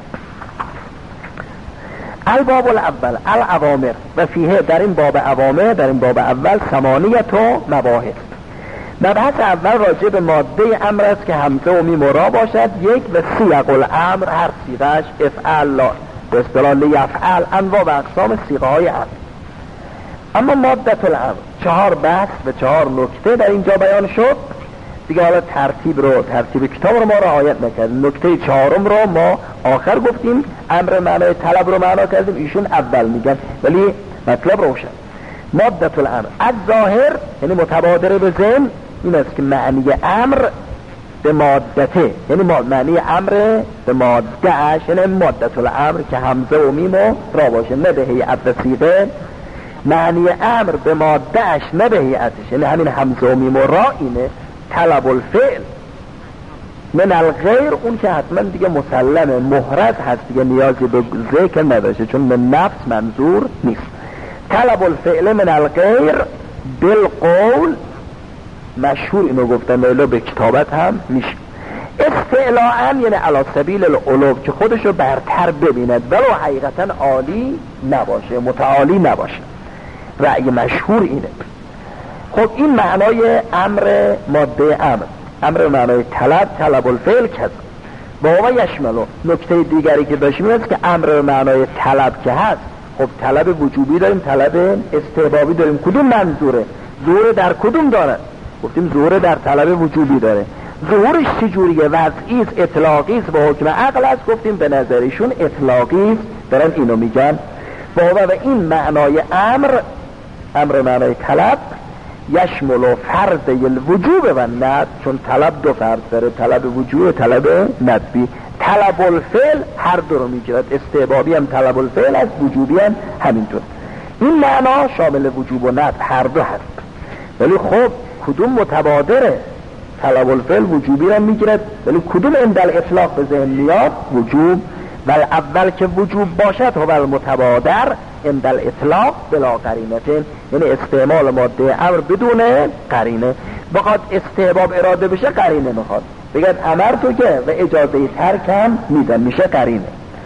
الباب الاول الاوامر و فیه، در این باب اوامر، در این باب اول 8 مباحث. مبحث اول راجع به ماده امر است که همزه و میم و را باشد. 1 و صیغ الامر، هر صیغه‌اش افعل به اصطلاح لیفعل، انواع و اقسام صیغه های امر. اما ماده الامر 4 بحث و 4 نکته در اینجا بیان شد دیگه. حالا ترتیب کتاب رو ما رعایت نکردیم. نکته 4 رو ما آخر گفتیم، امر معنای طلب رو معنا کردیم، ایشون اول میگن، ولی مطلب روشن. ماده الامر از ظاهر یعنی متبادر به ذهن این است که معنی امر به مادته، یعنی معنی امر به ماده اش، یعنی ماده الامر که همزه و میم و را باشه، نه به هیئت و صیغه. معنی امر به ماده اش نه به هیئتش، یعنی همین همزه و میم و را اینه. طلب الفعل من الغیر، اون که حتما دیگه مسلمه، محرز هست دیگه، نیازی به ذکر نداشته چون من نفس منظور نیست. طلب الفعل من الغیر بالقول، مشهور اینو گفتن لیلا به کتابت هم میشه. استعلاء یعنی علی سبیل العلو، که خودشو برتر ببیند ولو حقیقتا عالی نباشه، متعالی نباشه. رأی مشهور اینه. خب این معنای امر ماده امر معنای طلب الفعل کذا با یشملو. نکته دیگری که داشتیم این است که امر معنای طلب که هست، خب طلب وجوبی داریم، طلب استحبابی داریم، کدوم منظوره؟ ظهور در کدوم داره؟ گفتیم ظهور در طلب وجوبی داره. ظهورش چجوریه؟ وضعی است، اطلاقی است، با حکم عقل است. گفتیم به نظرشون اطلاقی است، دارن اینو میگن. و این معنای امر معنای طلب یشمل فرض الوجوب و ند، چون طلب 2 فرض داره، طلب وجوب و طلب ندبی. طلب الفعل هر دو رو میگیرد، استحبابی هم طلب الفعل است، وجوبی هم همینطور. این معنا شامل وجوب و ند هر دو هست. ولی خب کدوم متبادره؟ طلب الفعل وجوبی هم میگیرد، ولی کدوم عند الاطلاق به ذهن میاد؟ وجوب. ولی اول که وجوب باشد هو المتبادر عند الاطلاق بلا قرینه، یعنی استعمال ماده امر بدون قرینه. بخواد استحباب اراده بشه قرینه میخواد، بگید امر تو که و اجازه ترکم میدن، میشه قرینه.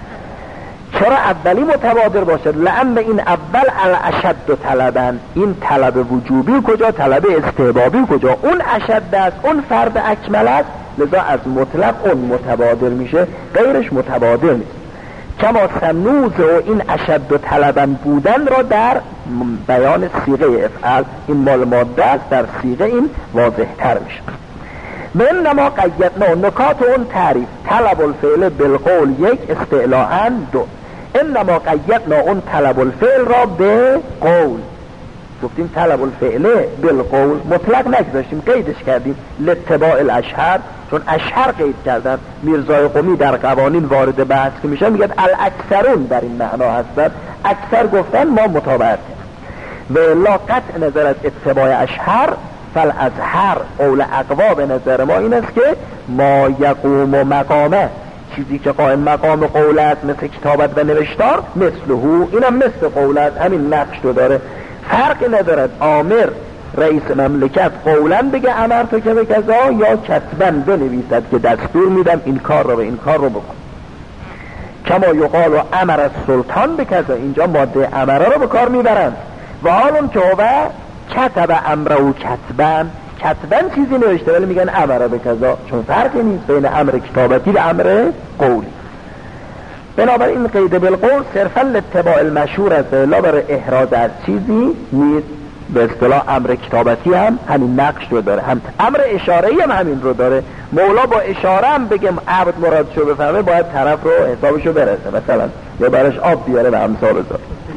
چرا اولی متبادر باشد؟ لأن این اول الاشد طلبن، این طلب وجوبی کجا، طلب استحبابی کجا؟ اون اشد است، اون فرد اکمل است، لذا از مطلق اون متبادر میشه، غیرش متبادر نیست. کما سنوز و این اشد و طلبن بودن را در بیان صیغه افعال، این مال ماده است، در صیغه این واضح تر میشه. و انما قیدنا، نکات اون تعریف، طلب الفعل بالقول یک، استعلاءً دو. انما قیدنا اون طلب الفعل را به قول، گفتیم طلب الفعل بالقول مطلق نگذاشتیم، قیدش کردیم لاتباع الاشهر، چون اشهر قید کردن. میرزای قمی در قوانین وارد بحث که میشن میگه الاکثرون در این معنا هستند، اکثر گفتن ما متابعت و لا قطع نظر از اتباع اشهر فالازهر قول اقوا به نظر ما این است که ما یقوم و مقامه، چیزی که قائم مقام قول است مثل کتابت و نوشتار، مثلهو اینم مثل قول است، همین نقش رو داره، فرقی ندارد آمر رئیس مملکت قولن بگه امر تو که به کذا یا کتبن بنویسد که دستور میدم این کار رو به این کار رو بکن. کما یقال و امر السلطان به کذا، اینجا ماده امره رو به کار میبرند. و حالون که هو کتب امره و کتبن، کتبن چیزی نوشته ولی میگن امره به کذا، چون فرقی نیست بین امر کتابتی و امر قولی. بنابراین قید بالقول صرفا لاتباع المشهور است، لا برای احراز از چیزی نیست. به اصطلاح امر کتابتی هم همین نقش رو داره، هم امر اشاره‌ای هم همین رو داره. مولا با اشاره هم بگم عبد مرادشو بفهمه باید طرف رو حسابشو برسه، مثلا یا براش آب بیاره و امثال بذاره.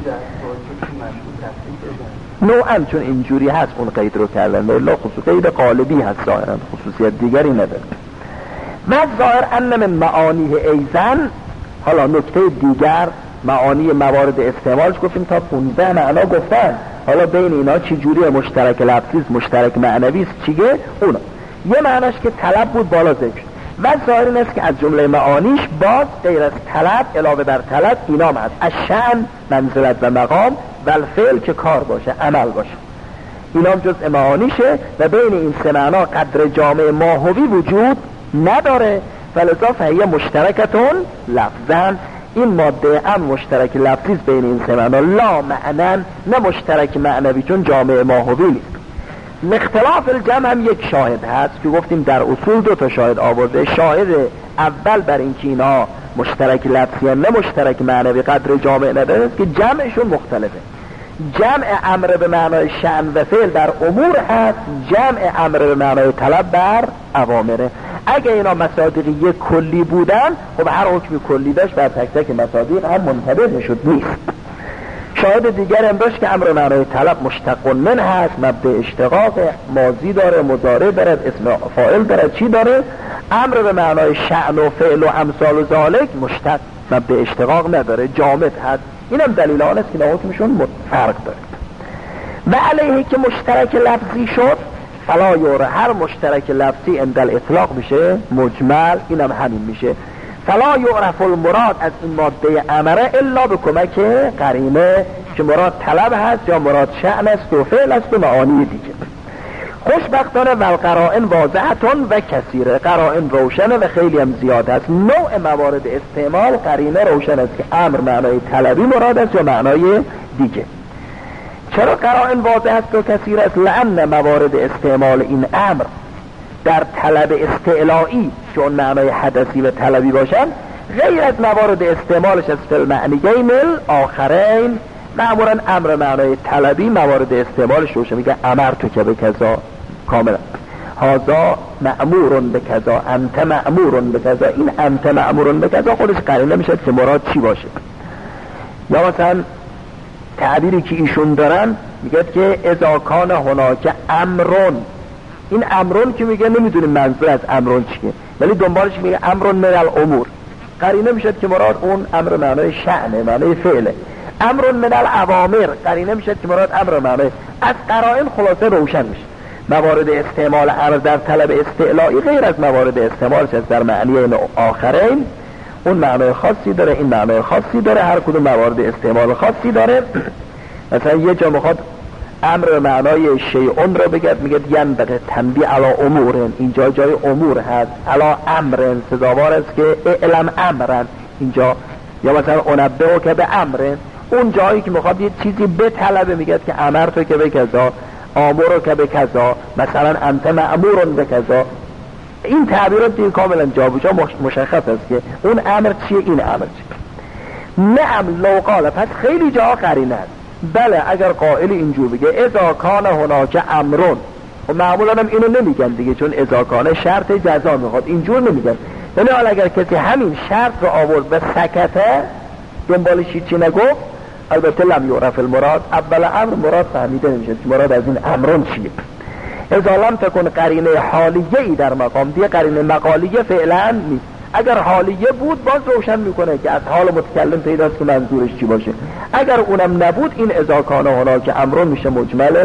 نوعا چون اینجوری هست اون قید رو کردن، الا خصوص قید قالبی هست، ظاهرا خصوصیت دیگری نداره. و ظاهر ان من معانیه ایزن، حالا نکته دیگر معانی موارد استعمالش گفتیم تا 15 معنا گفتن، حالا بین اینا چی جوری مشترک لفظی است، مشترک معنوی است، چیه اونا. یه معناش که طلب بود بالا ذکر، و ظاهر این است که از جمله معانیش باز غیر از طلب علاوه بر طلب اینام هست، الشأن منزلت و مقام و الفعل که کار باشه، عمل باشه، اینام جزء معانیشه. و بین این سه معنا قدر جامع ماهوی وجود نداره، فلذا فهیه مشترکتون لفظن، این ماده هم مشترک لفظی بین این سه معنا، لا معنن نه مشترک معنوی، چون جامع ماهوی نیست. اختلاف الجمع هم یک شاهد هست که گفتیم در اصول 2 تا شاهد آورده. شاهد اول بر این که اینا مشترک لفظی هم نه مشترک معنوی قدر جامع نداره است که جمعشون مختلفه. جمع امر به معنای شأن و فعل بر امور هست، جمع امر به معنای طلب بر اوامره. اگه اینا مصادیق یک کلی بودن خب هر حکمی کلی داشت بر تک تک مصادیق هم منطبق میشد، نیست. شاهد دیگر هم داشت که امر معنای طلب مشتق من هست، مبدأ اشتقاق، ماضی داره، مضارع داره، اسم فاعل داره، چی داره؟ امر به معنای شأن و فعل و امثال و ذالک مشتق، مبدأ اشتقاق نداره، جامد هست. اینم دلیل آن است که نوعاتشون فرق داره. و علیه که مشترک لفظی شد فلا یوره، هر مشترک لفظی عند الاطلاق میشه مجمل، اینم همین میشه. فلا یعرف المراد از این ماده امره الا به کمک قرینه که مراد طلب هست یا مراد شأن است و فعل است و معانی دیگه. خوشبختانه والقرائن واضحتون و کثیره، قرائن روشنه و خیلی هم زیاد است. نوع موارد استعمال قرینه روشن است که امر معنای طلبی مراد است یا معنای دیگه. چرا قرائن واضح است و کثیر است؟ لأن موارد استعمال این امر در طلب استعلائی که اون معنای حدثی و طلبی باشن غیر از موارد استعمالش از فی المعنیین الاخرین. معمولا امر معنای طلبی موارد استعمالش روشه، میگه امر تو که به کذا، کاملا هذا مأمور به کذا، انت مأمور به کذا. این انت مأمور به کذا خودش قرینه میشه که مراد چی باشه. یا مثلا تعبیری که ایشون دارن میگه که اذا کان هناک امرون، این امرون که میگه نمیدونیم منظور از امرون چیه، ولی دنبالش میگه امرون من الامور، قرینه میشه که مراد اون امر معنای شأنه، معنای فعله. امرون من الاوامر قرینه میشه که مراد امر معنای. از قرائن خلاصه روشن میشه موارد استعمال امر در طلب استعلائی غیر از موارد استعمالش از در معنی آخرین، اون معنای خاصی داره، این معنای خاصی داره، هر کدوم موارد استعمال خاصی داره. مثلا یه جا میخواد امر معنای شیئون رو بگید، میگه ینبغی تنبیه علی امورن، اینجا جای امور هست، علی امرن سزاوار است که اعلم امرن اینجا. یا مثلا انبهو که به امرن، اون جایی که میخواد یه چیزی به طلبه میگه که امر تو که به کذا، آمرو که به کذا، مثلا انت مأمورن به کذا. این تعبیرات دیگه کاملا جابجا مشخص است که اون امر چیه، این امر چیه. نعم لو قال، پس خیلی جا قرینه است. بله اگر قائل اینجور بگه اذا کان هناک امرون، و معمولا هم اینو نمیگن دیگه، چون اذا کان شرط جزا میخواد، اینجور نمیگن. یعنی حالا اگر کسی همین شرط رو آورد و سکته، دنبالش چی نگفت، البته لم یعرف المراد، اول امر مراد فهمیده نمیشه مراد از این امرون چیه. اذا لم تکن قرینه حالیه ای در مقام، دیگه قرینه مقالیه فعلا نیست. اگر حالیه بود باز روشن میکنه که از حال متکلم پیداست که منظورش چی باشه. اگر اونم نبود این اذا کان هناک امرون میشه مجمل.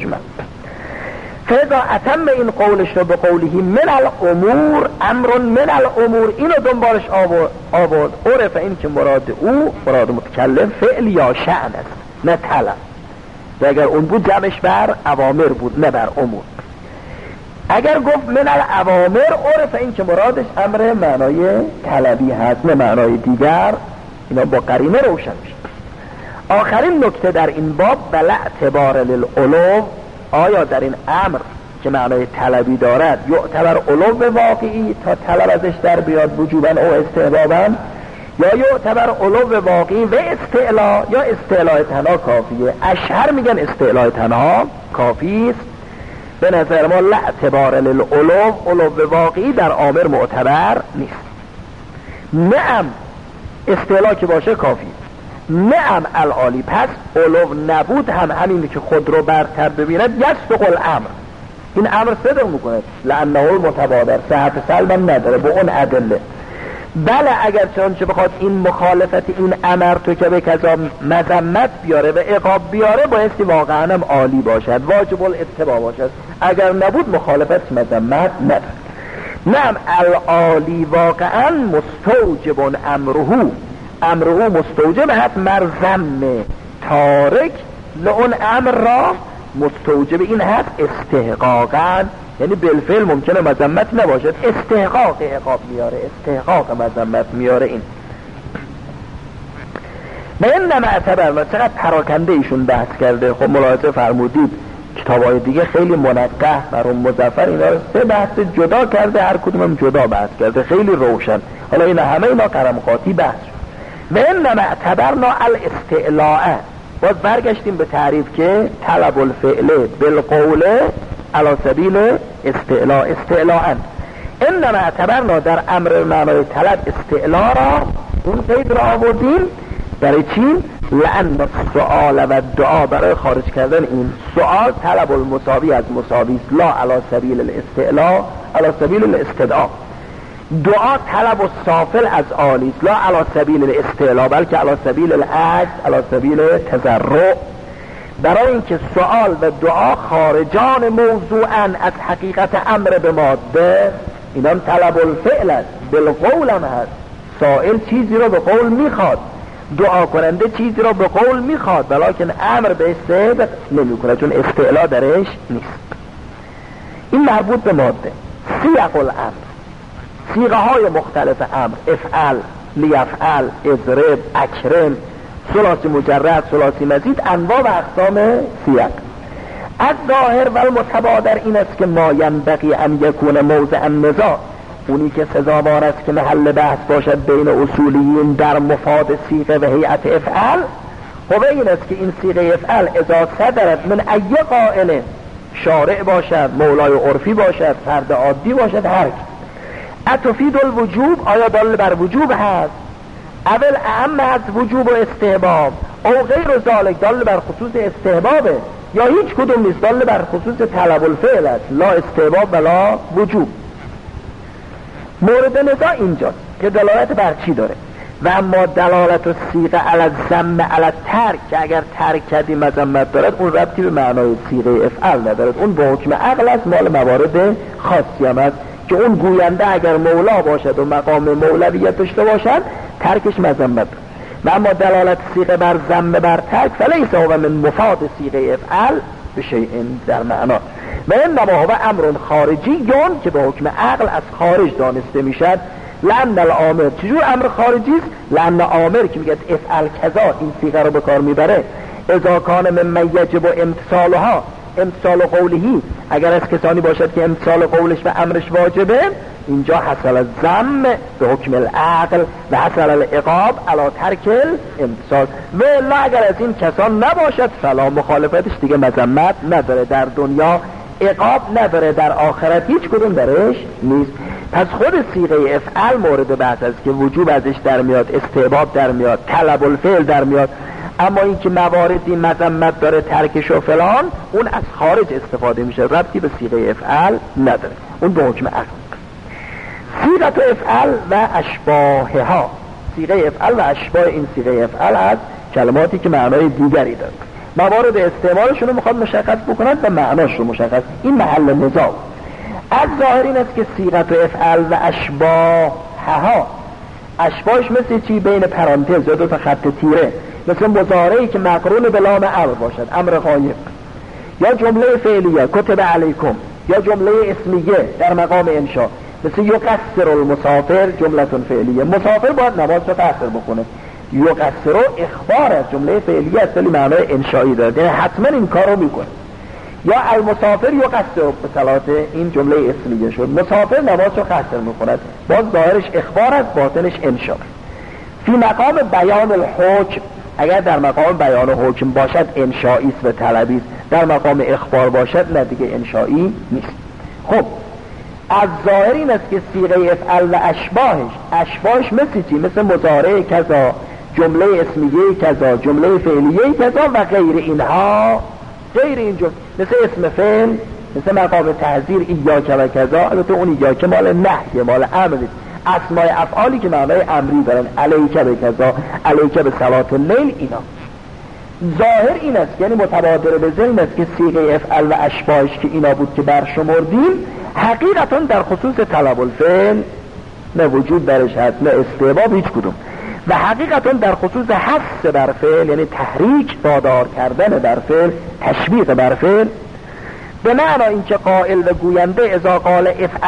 فاذا اتم این قولش رو به قوله من الامور امرون من الامور، اینو دنبالش آورد عرف این که مراد متکلم فعل یا شأن است نه طلب. و اگر اون بود جمعش بر اوامر بود نه بر امور. اگر گفت من الاوامر عرف این که مرادش امر معنای طلبی هست نه معنای دیگر. اینا با قرینه روشن میشه. آخرین نکته در این باب بلا اعتبار للعلو، آیا در این امر که معنای طلبی دارد یعتبر علو واقعی تا طلب ازش در بیاد وجوبا او استحبابا، یا یعتبر علو واقعی و استعلا، یا استعلاء تنها کافیه؟ اشهر میگن استعلاء تنها کافی است. به نظر ما لا اعتبار للعلو، علو واقعی در آمر معتبر نیست. نعم استعلاء که باشه کافی. نعم العالی، پس علو نبود هم همین که خود رو برتر ببیند یصدق الامر، این امر صدق میکنه لانه المتبادر، صحت سلم نداره با اون ادله. بله اگر چنانچه بخواد این مخالفت این امر تو که به کذا مذمت بیاره و عقاب بیاره بایستی واقعا هم عالی باشد، واجب الاتباع باشد. اگر نبود مخالفت مذمت نداره. نعم العالی واقعا مستوجب امره مستوجب هست مرزم تارک لون امر را مستوجب این هست استحقاقا، یعنی بالفعل ممکنه مذمت نباشد، استحقاق عقاب میاره، استحقاق مذمت میاره. این و این معتبر چقدر پراکنده ایشون بحث کرده. خب ملاحظه فرمودید کتابای دیگه خیلی منقح مرحوم مظفر اینا رو 3 بحث جدا کرده، هر کدومم جدا بحث کرده خیلی روشن. حالا اینا همه اینا قرمقاتی بحث. و این معتبرنا الاستعلاء، باز برگشتیم به تعریف که طلب الفعل بالقول علی سبیل استعلاء. این معتبرنا در امر معنای طلب استعلاء را اون قید را آوردیم برای چی؟ لأن السؤال و دعا، برای خارج کردن این سؤال طلب المساوی از مساوی لا علی سبیل الاستعلاء علی سبیل الاستدعاء، دعا طلب السافل از عالی لا علی سبیل الاستعلاء بلکه علی سبیل العجز علی سبیل تضرع. برای اینکه سؤال و دعا خارجان موضوعا از حقیقت امر به ماده، اینا طلب الفعل است، بالقول هم هست. سائل چیزی رو به قول میخواد، دعا کننده چیزی رو به قول میخواد، ولیکن امر به صدق نمیکنه چون استعلاء درش نیست. این مربوط به ماده. سیاق الامر، صیغه های مختلف امر، افعل، لیفعل، اضرب، اکرم، ثلاثی مجرد، ثلاثی مزید، انواع و اقسام سیاق. از ظاهر و المتبادر این است که ما ینبغی ان یکون موضع النزاع، اونی که سزاوار است که محل بحث باشد بین اصولیین در مفاد صیغه و هیئت افعل، خب این است که این صیغه افعل اذا صدرت من ای قائل، شارع باشد، مولای عرفی باشد، فرد عادی باشد، هر اتفید الوجوب، آیا دال بر وجوب هست، اول اهم از وجوب و استحباب، او غیر ذالک دال بر خصوص استحبابه، یا هیچ کدوم نیست دال بر خصوص طلب الفعل است، لا استحباب ولا وجوب. مورد نزاع اینجاست که دلالت بر چی داره. و اما دلالت و صیغه علی الذم علی الترک، که اگر ترک کردی مذمت دارد، اون ربطی به معنای صیغه افعل ندارد، اون با حکم عقل است، مال موارد خاصی هم است که اون گوینده اگر مولا باشد و مقام مولویت داشته باشد ترکش مذمت. و اما دلالت صیغه بر ذم بر ترک فلیس هو من مفاد صیغه افعل بشیء در معنا، و انما هو امر خارجی که به حکم عقل از خارج دانسته میشد. لأن الامر، چجور امر خارجی است؟ لأن امر که میگه افعل کذا، این صیغه رو به کار میبره، اذا کان ممن یجب امتثالها، امتثال قولهی، اگر از کسانی باشد که امتثال قولش و امرش واجبه، اینجا حصل الذم به حکم العقل و حصل العقاب علی ترک الامتثال. و الا اگر از این کسان نباشد فلا، مخالفتش دیگه مذمت نداره، در دنیا عقاب نداره، در آخرت هیچ کدوم درش نیست. پس خود صیغه افعل مورد بحث است که وجوب ازش در میاد، استحباب در میاد، طلب الفعل در میاد. اما این که مواردی مذمت داره، ترکش و فلان، اون از خارج استفاده میشه، ربطی به صیغه افعل نداره، اون به حکم عقل. صیغه افعل و اشباهها، صیغه افعل و اشباه این صیغه افعل از کلماتی که معنای دیگری داره، موارد استعمالشون رو میخواد مشخص بکنند و معناش رو مشخص. این محل نزاع. از ظاهر این است که صیغه افعل و اشباهها، اشباهش مثل چی؟ بین پرانتز یا دو تا خط تیره، مثل مضارعی که مقرون به لام امر باشد، امر غایب، یا جمله فعلیه کتب علیکم، یا جمله اسمیه در مقام انشاء، مثل یقصر المسافر جملتون فعلیه، مسافر باید نماز رو قصر بکنه. یقصر اخبار از جمله فعلیه است ولی معنای انشایی داره، یعنی حتما این کار رو میکنه. یا المسافر یقصر به صلات، این جمله اسمیه شد، مسافر نماز رو قصر میکند، باز ظاهرش اخبار است، باطنش انشاء. فی مقام بیان الحکم، اگر در مقام بیان حکم باشد انشایی است و طلبی است، در مقام اخبار باشد نه دیگه انشایی نیست. خب از ظاهر این است که صیغه افعل و اشباهش مثل چی؟ مثل مضارع کذا، جمله اسمیه کذا، جمله فعلیه کذا و غیر اینها، غیر این جمله، مثل اسم فعل، مثل مقام تحذیر ایاک و کذا، البته اون ایاک مال نهی، مال امر، اسماء افعالی که معنای امری دارن، علیک به کذا، علیک به صلات اللیل، اینا. ظاهر این است، یعنی متبادر به ذهن است که صیغه افعل و اشباهش که اینا بود که برشمردیم، حقیقتا در خصوص طلب الفعل نه وجود درش هست، نه استحباب، هیچ کدوم. و حقیقتا در خصوص حث بر فعل، یعنی تحریک، وادار کردن بر فعل، تشویق بر فعل، به معنی اینکه قائل و گوینده اذا قال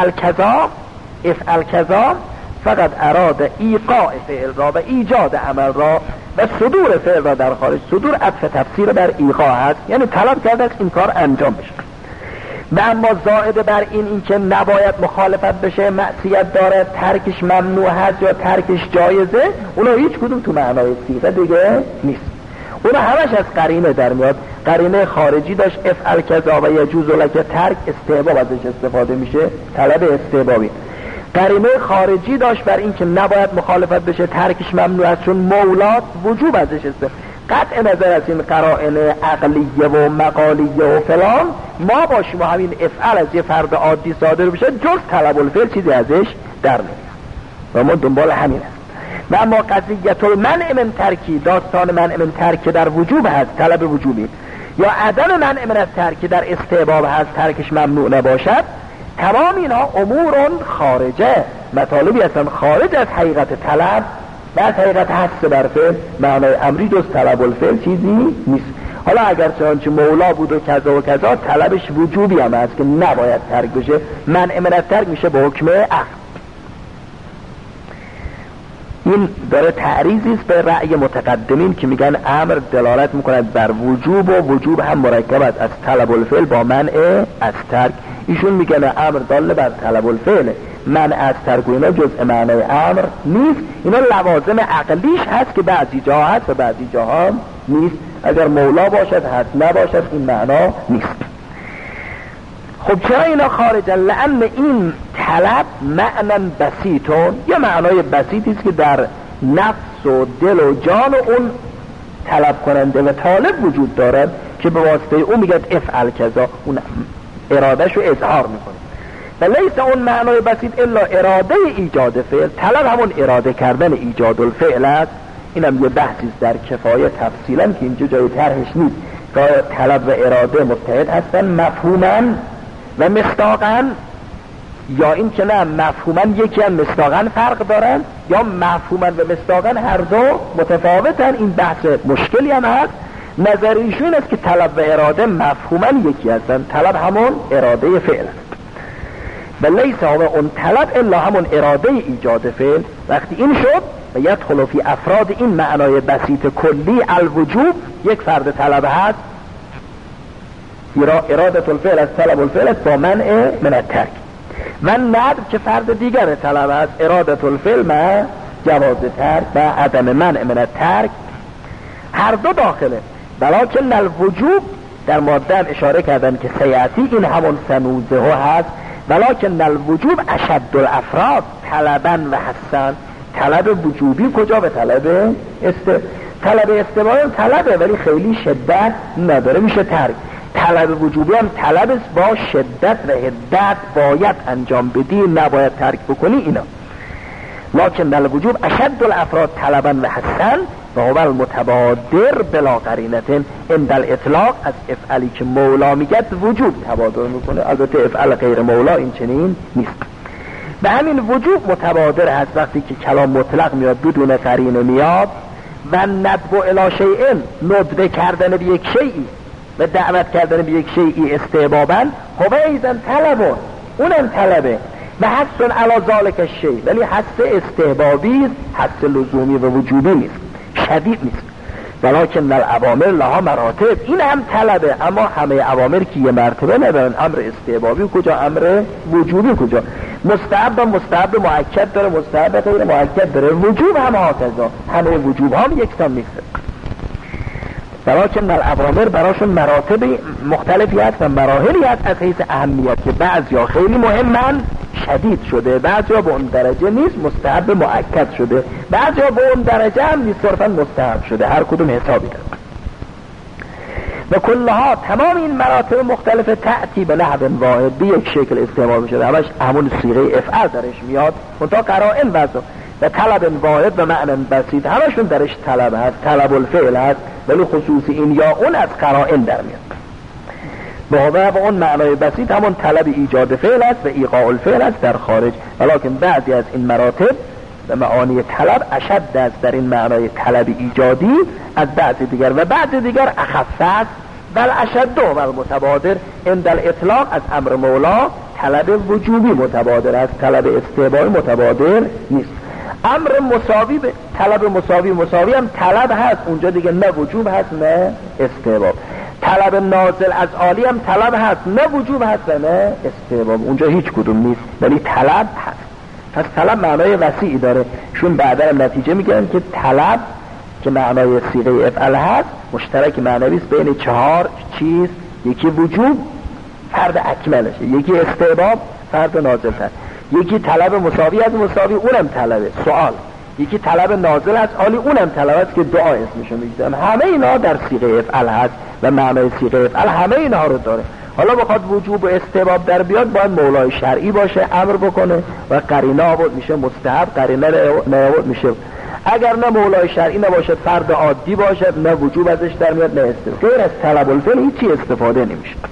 افعل کذا فقط اراد ایقاع فعل را و ایجاد عمل را و صدور فعل را در خارج. صدور عطف تفسیر بر ایقاع هست، یعنی طلب کرده این کار انجام بشه. و اما زائد بر این که نباید مخالفت بشه، معصیت داره، ترکش ممنوع هست یا ترکش جایزه، اونا هیچ کدوم تو معنای صیغه دیگه نیست. اونا همش از قرینه در میاد. قرینه خارجی داشت افعل کذا و یجوز لک ترک، استحباب ازش استفاده میشه، طلب استحبابی. قرینه خارجی داشت بر این که نباید مخالفت بشه، ترکش ممنوع است، چون مولات وجوب ازش استفاده. قطع نظر از این قرائن عقلیه و مقالیه و فلان، ما باشیم و همین افعل از یه فرد عادی صادر بشه، جز طلب الفعل چیزی ازش در نمیاد و ما دنبال همین است. و اما قضیت المنع من ترکی، داستان منع من ترک در وجوب هست، طلب وجوبی، یا عدم منع من از ترک در استحباب هست، ترکش ممنوع نباشد، تمام اینها امورون خارجه، مطالبی هستن خارج از حقیقت طلب و از حقیقت حث بر فعل، معنای امری جز طلب الفعل چیزی نیست. حالا اگر چنانچه مولا بود و کذا و کذا، طلبش وجوبی هم هست که نباید ترک بشه، منع من از ترک میشه به حکم عقل. این داره تعریضی است به رأی متقدمین که میگن امر دلالت میکند بر وجوب و وجوب هم مرکب است از طلب الفعل با منع از ترک. ایشون میگن امر دال بر طلب الفعل، منع از ترک و اینا جزء معنای امر نیست، اینا لوازم عقلیش هست که بعضی جا هست و بعضی جاها نیست. اگر مولا باشد هست، نباشد این معنا نیست. خب چرا اینا خارجن؟ لأن این طلب معنی بسیطون، یه معنای بسیطی است که در نفس و دل و جان اون طلب کننده و طالب وجود دارد که به واسطه اون میگه افعل کذا، اون ارادهش رو اظهار میکنه. و لیس اون معنای بسیط الا اراده ایجاد فعل، طلب همون اراده کردن ایجاد الفعل است. اینم یه بحثی است در کفایه تفصیلا که اینجا جای طرحش نیست. که طلب و اراده متحد هستن مفهوما و مصداقا، یا این که نه مفهوما یکی هم مصداقا فرق دارن، یا مفهوما و مصداقا هر دو متفاوتن. این بحث مشکلی هم هست. نظر ایشون است که طلب و اراده مفهوما یکی هستن، طلب همون اراده فعل است و لیس اون طلب الا همون اراده ایجاد فعل. وقتی این شد و یدخل فی افراد این معنای بسیط کلی الوجوب، یک فرد طلب هست ارادت الفعل از طلب الفعل است با منع من الترک. و ندب که فرد دیگر طلب است، ارادت الفعل مع جواز ترک و عدم منع من الترک، هر دو داخله. ولکن الوجوب در ماده هم اشاره کردن که سیاتی این همون سنوزه هست. ولکن الوجوب اشد الافراد طلبا و حسن. طلب وجوبی کجا؟ به طلب طلب استباحی هم طلبه ولی خیلی شدت نداره، میشه ترک. طلب وجوبی هم طلب با شدت و حدت، باید انجام بدی نباید ترک بکنی اینا. لکن الوجوب اشد الافراد طلبا و حسن و هو المتبادر بلا قرینه عند الاطلاق. از افعلی که مولا میگه وجوب تبادر میکنه، البته افعل غیر مولا این چنین نیست. به همین وجوب متبادر هست وقتی که کلام مطلق میاد بدون قرینه میاد. و ندب الی شیء، ندبه کردن به یک شیئی و دعوت کردن به یک شیئی استحبابا، هو ایضا طلبون، اونم طلبه و حث علی ذلک الشیء، ولی حث استحبابی است، حث لزومی و وجوبی نیست، شدید نیست. ولکن الاوامر لها مراتب، این هم طلبه اما همه اوامر که یه مرتبه ندارن. امر استحبابی کجا، امر وجوبی کجا. مستحب مؤکد داره، مستحب غیر مؤکد داره، وجوب هم هکذا، همه وجوب هم یکسان نیست. ولکن الاوامر براشون مراتب مختلفی هست و مراحلی هست از حیث اهمیت که بعضیا خیلی مهمن شدید شده، بعضیا به اون درجه نیست مستحب مؤکد شده، بعضیا به اون درجه هم نیست صرفا مستحب شده، هر کدوم حسابی داره. و کلها تمام این مراتب مختلف تأتی به نحو واحد، به یک شکل استعمال میشه، همش همون صیغه افعال درش میاد منتها قرائن وضع و طلب واحد و معنی بسیط همشون درش طلب هست، طلب الفعل هست، ولی خصوصی این یا اون از قرائن در میاد. و اون معنای بسیط همون طلب ایجاد فعل است و ایقاع الفعل است در خارج. ولیکن بعضی از این مراتب و معانی طلب اشد است در این معنای طلب ایجادی از بعضی دیگر و بعضی دیگر اخف است. بل اشد و المتبادر عند الاطلاق از امر مولا طلب وجوبی متبادر است، طلب استحبابی متبادر نیست. امر مساوی به طلب مساوی هم طلب هست، اونجا دیگه نه وجوب هست نه استحباب. طلب نازل از عالی هم طلب هست، نه وجوب هست نه استحباب، اونجا هیچ کدوم نیست ولی طلب هست. پس طلب معنای وسیعی داره. شون بعدا هم نتیجه میگن که طلب که معنای صیغه افعل هست مشترک معنوی است بین 4 چیز، یکی وجوب فرد اکملشه، یکی استحباب فرد نازل‌تر، یکی طلب مساوی از مساوی اونم طلبه سوال، یکی طلب نازل از عالی اونم طلب است که دعا اسمشو میگذارم. همه اینا در صیغه افعل هست و معنای صیغه افعل همه اینا رو داره. حالا بخواد وجوب و استحباب در بیاد باید مولای شرعی باشه امر بکنه و قرینه آورد میشه مستحب، قرینه نیاورد میشه. اگر نه مولای شرعی نباشه فرد عادی باشه نه وجوب ازش در میاد نه استحباب. غیر از طلب الفعل هیچی استفاده نمیشه.